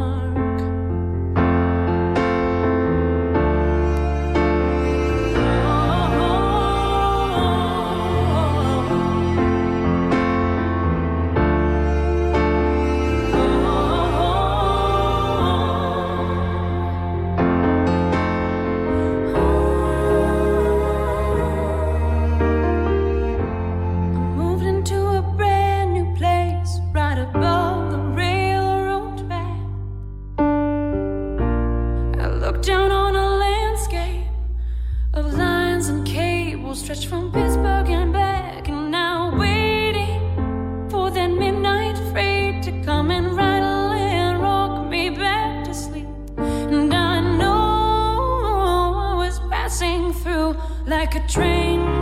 Moved into a brand new place right above the railroad track. I looked down on a landscape of lines and cables stretched from Pittsburgh and back, and now waiting for that midnight freight to come and rattle and rock me back to sleep. And I know I was passing through like a train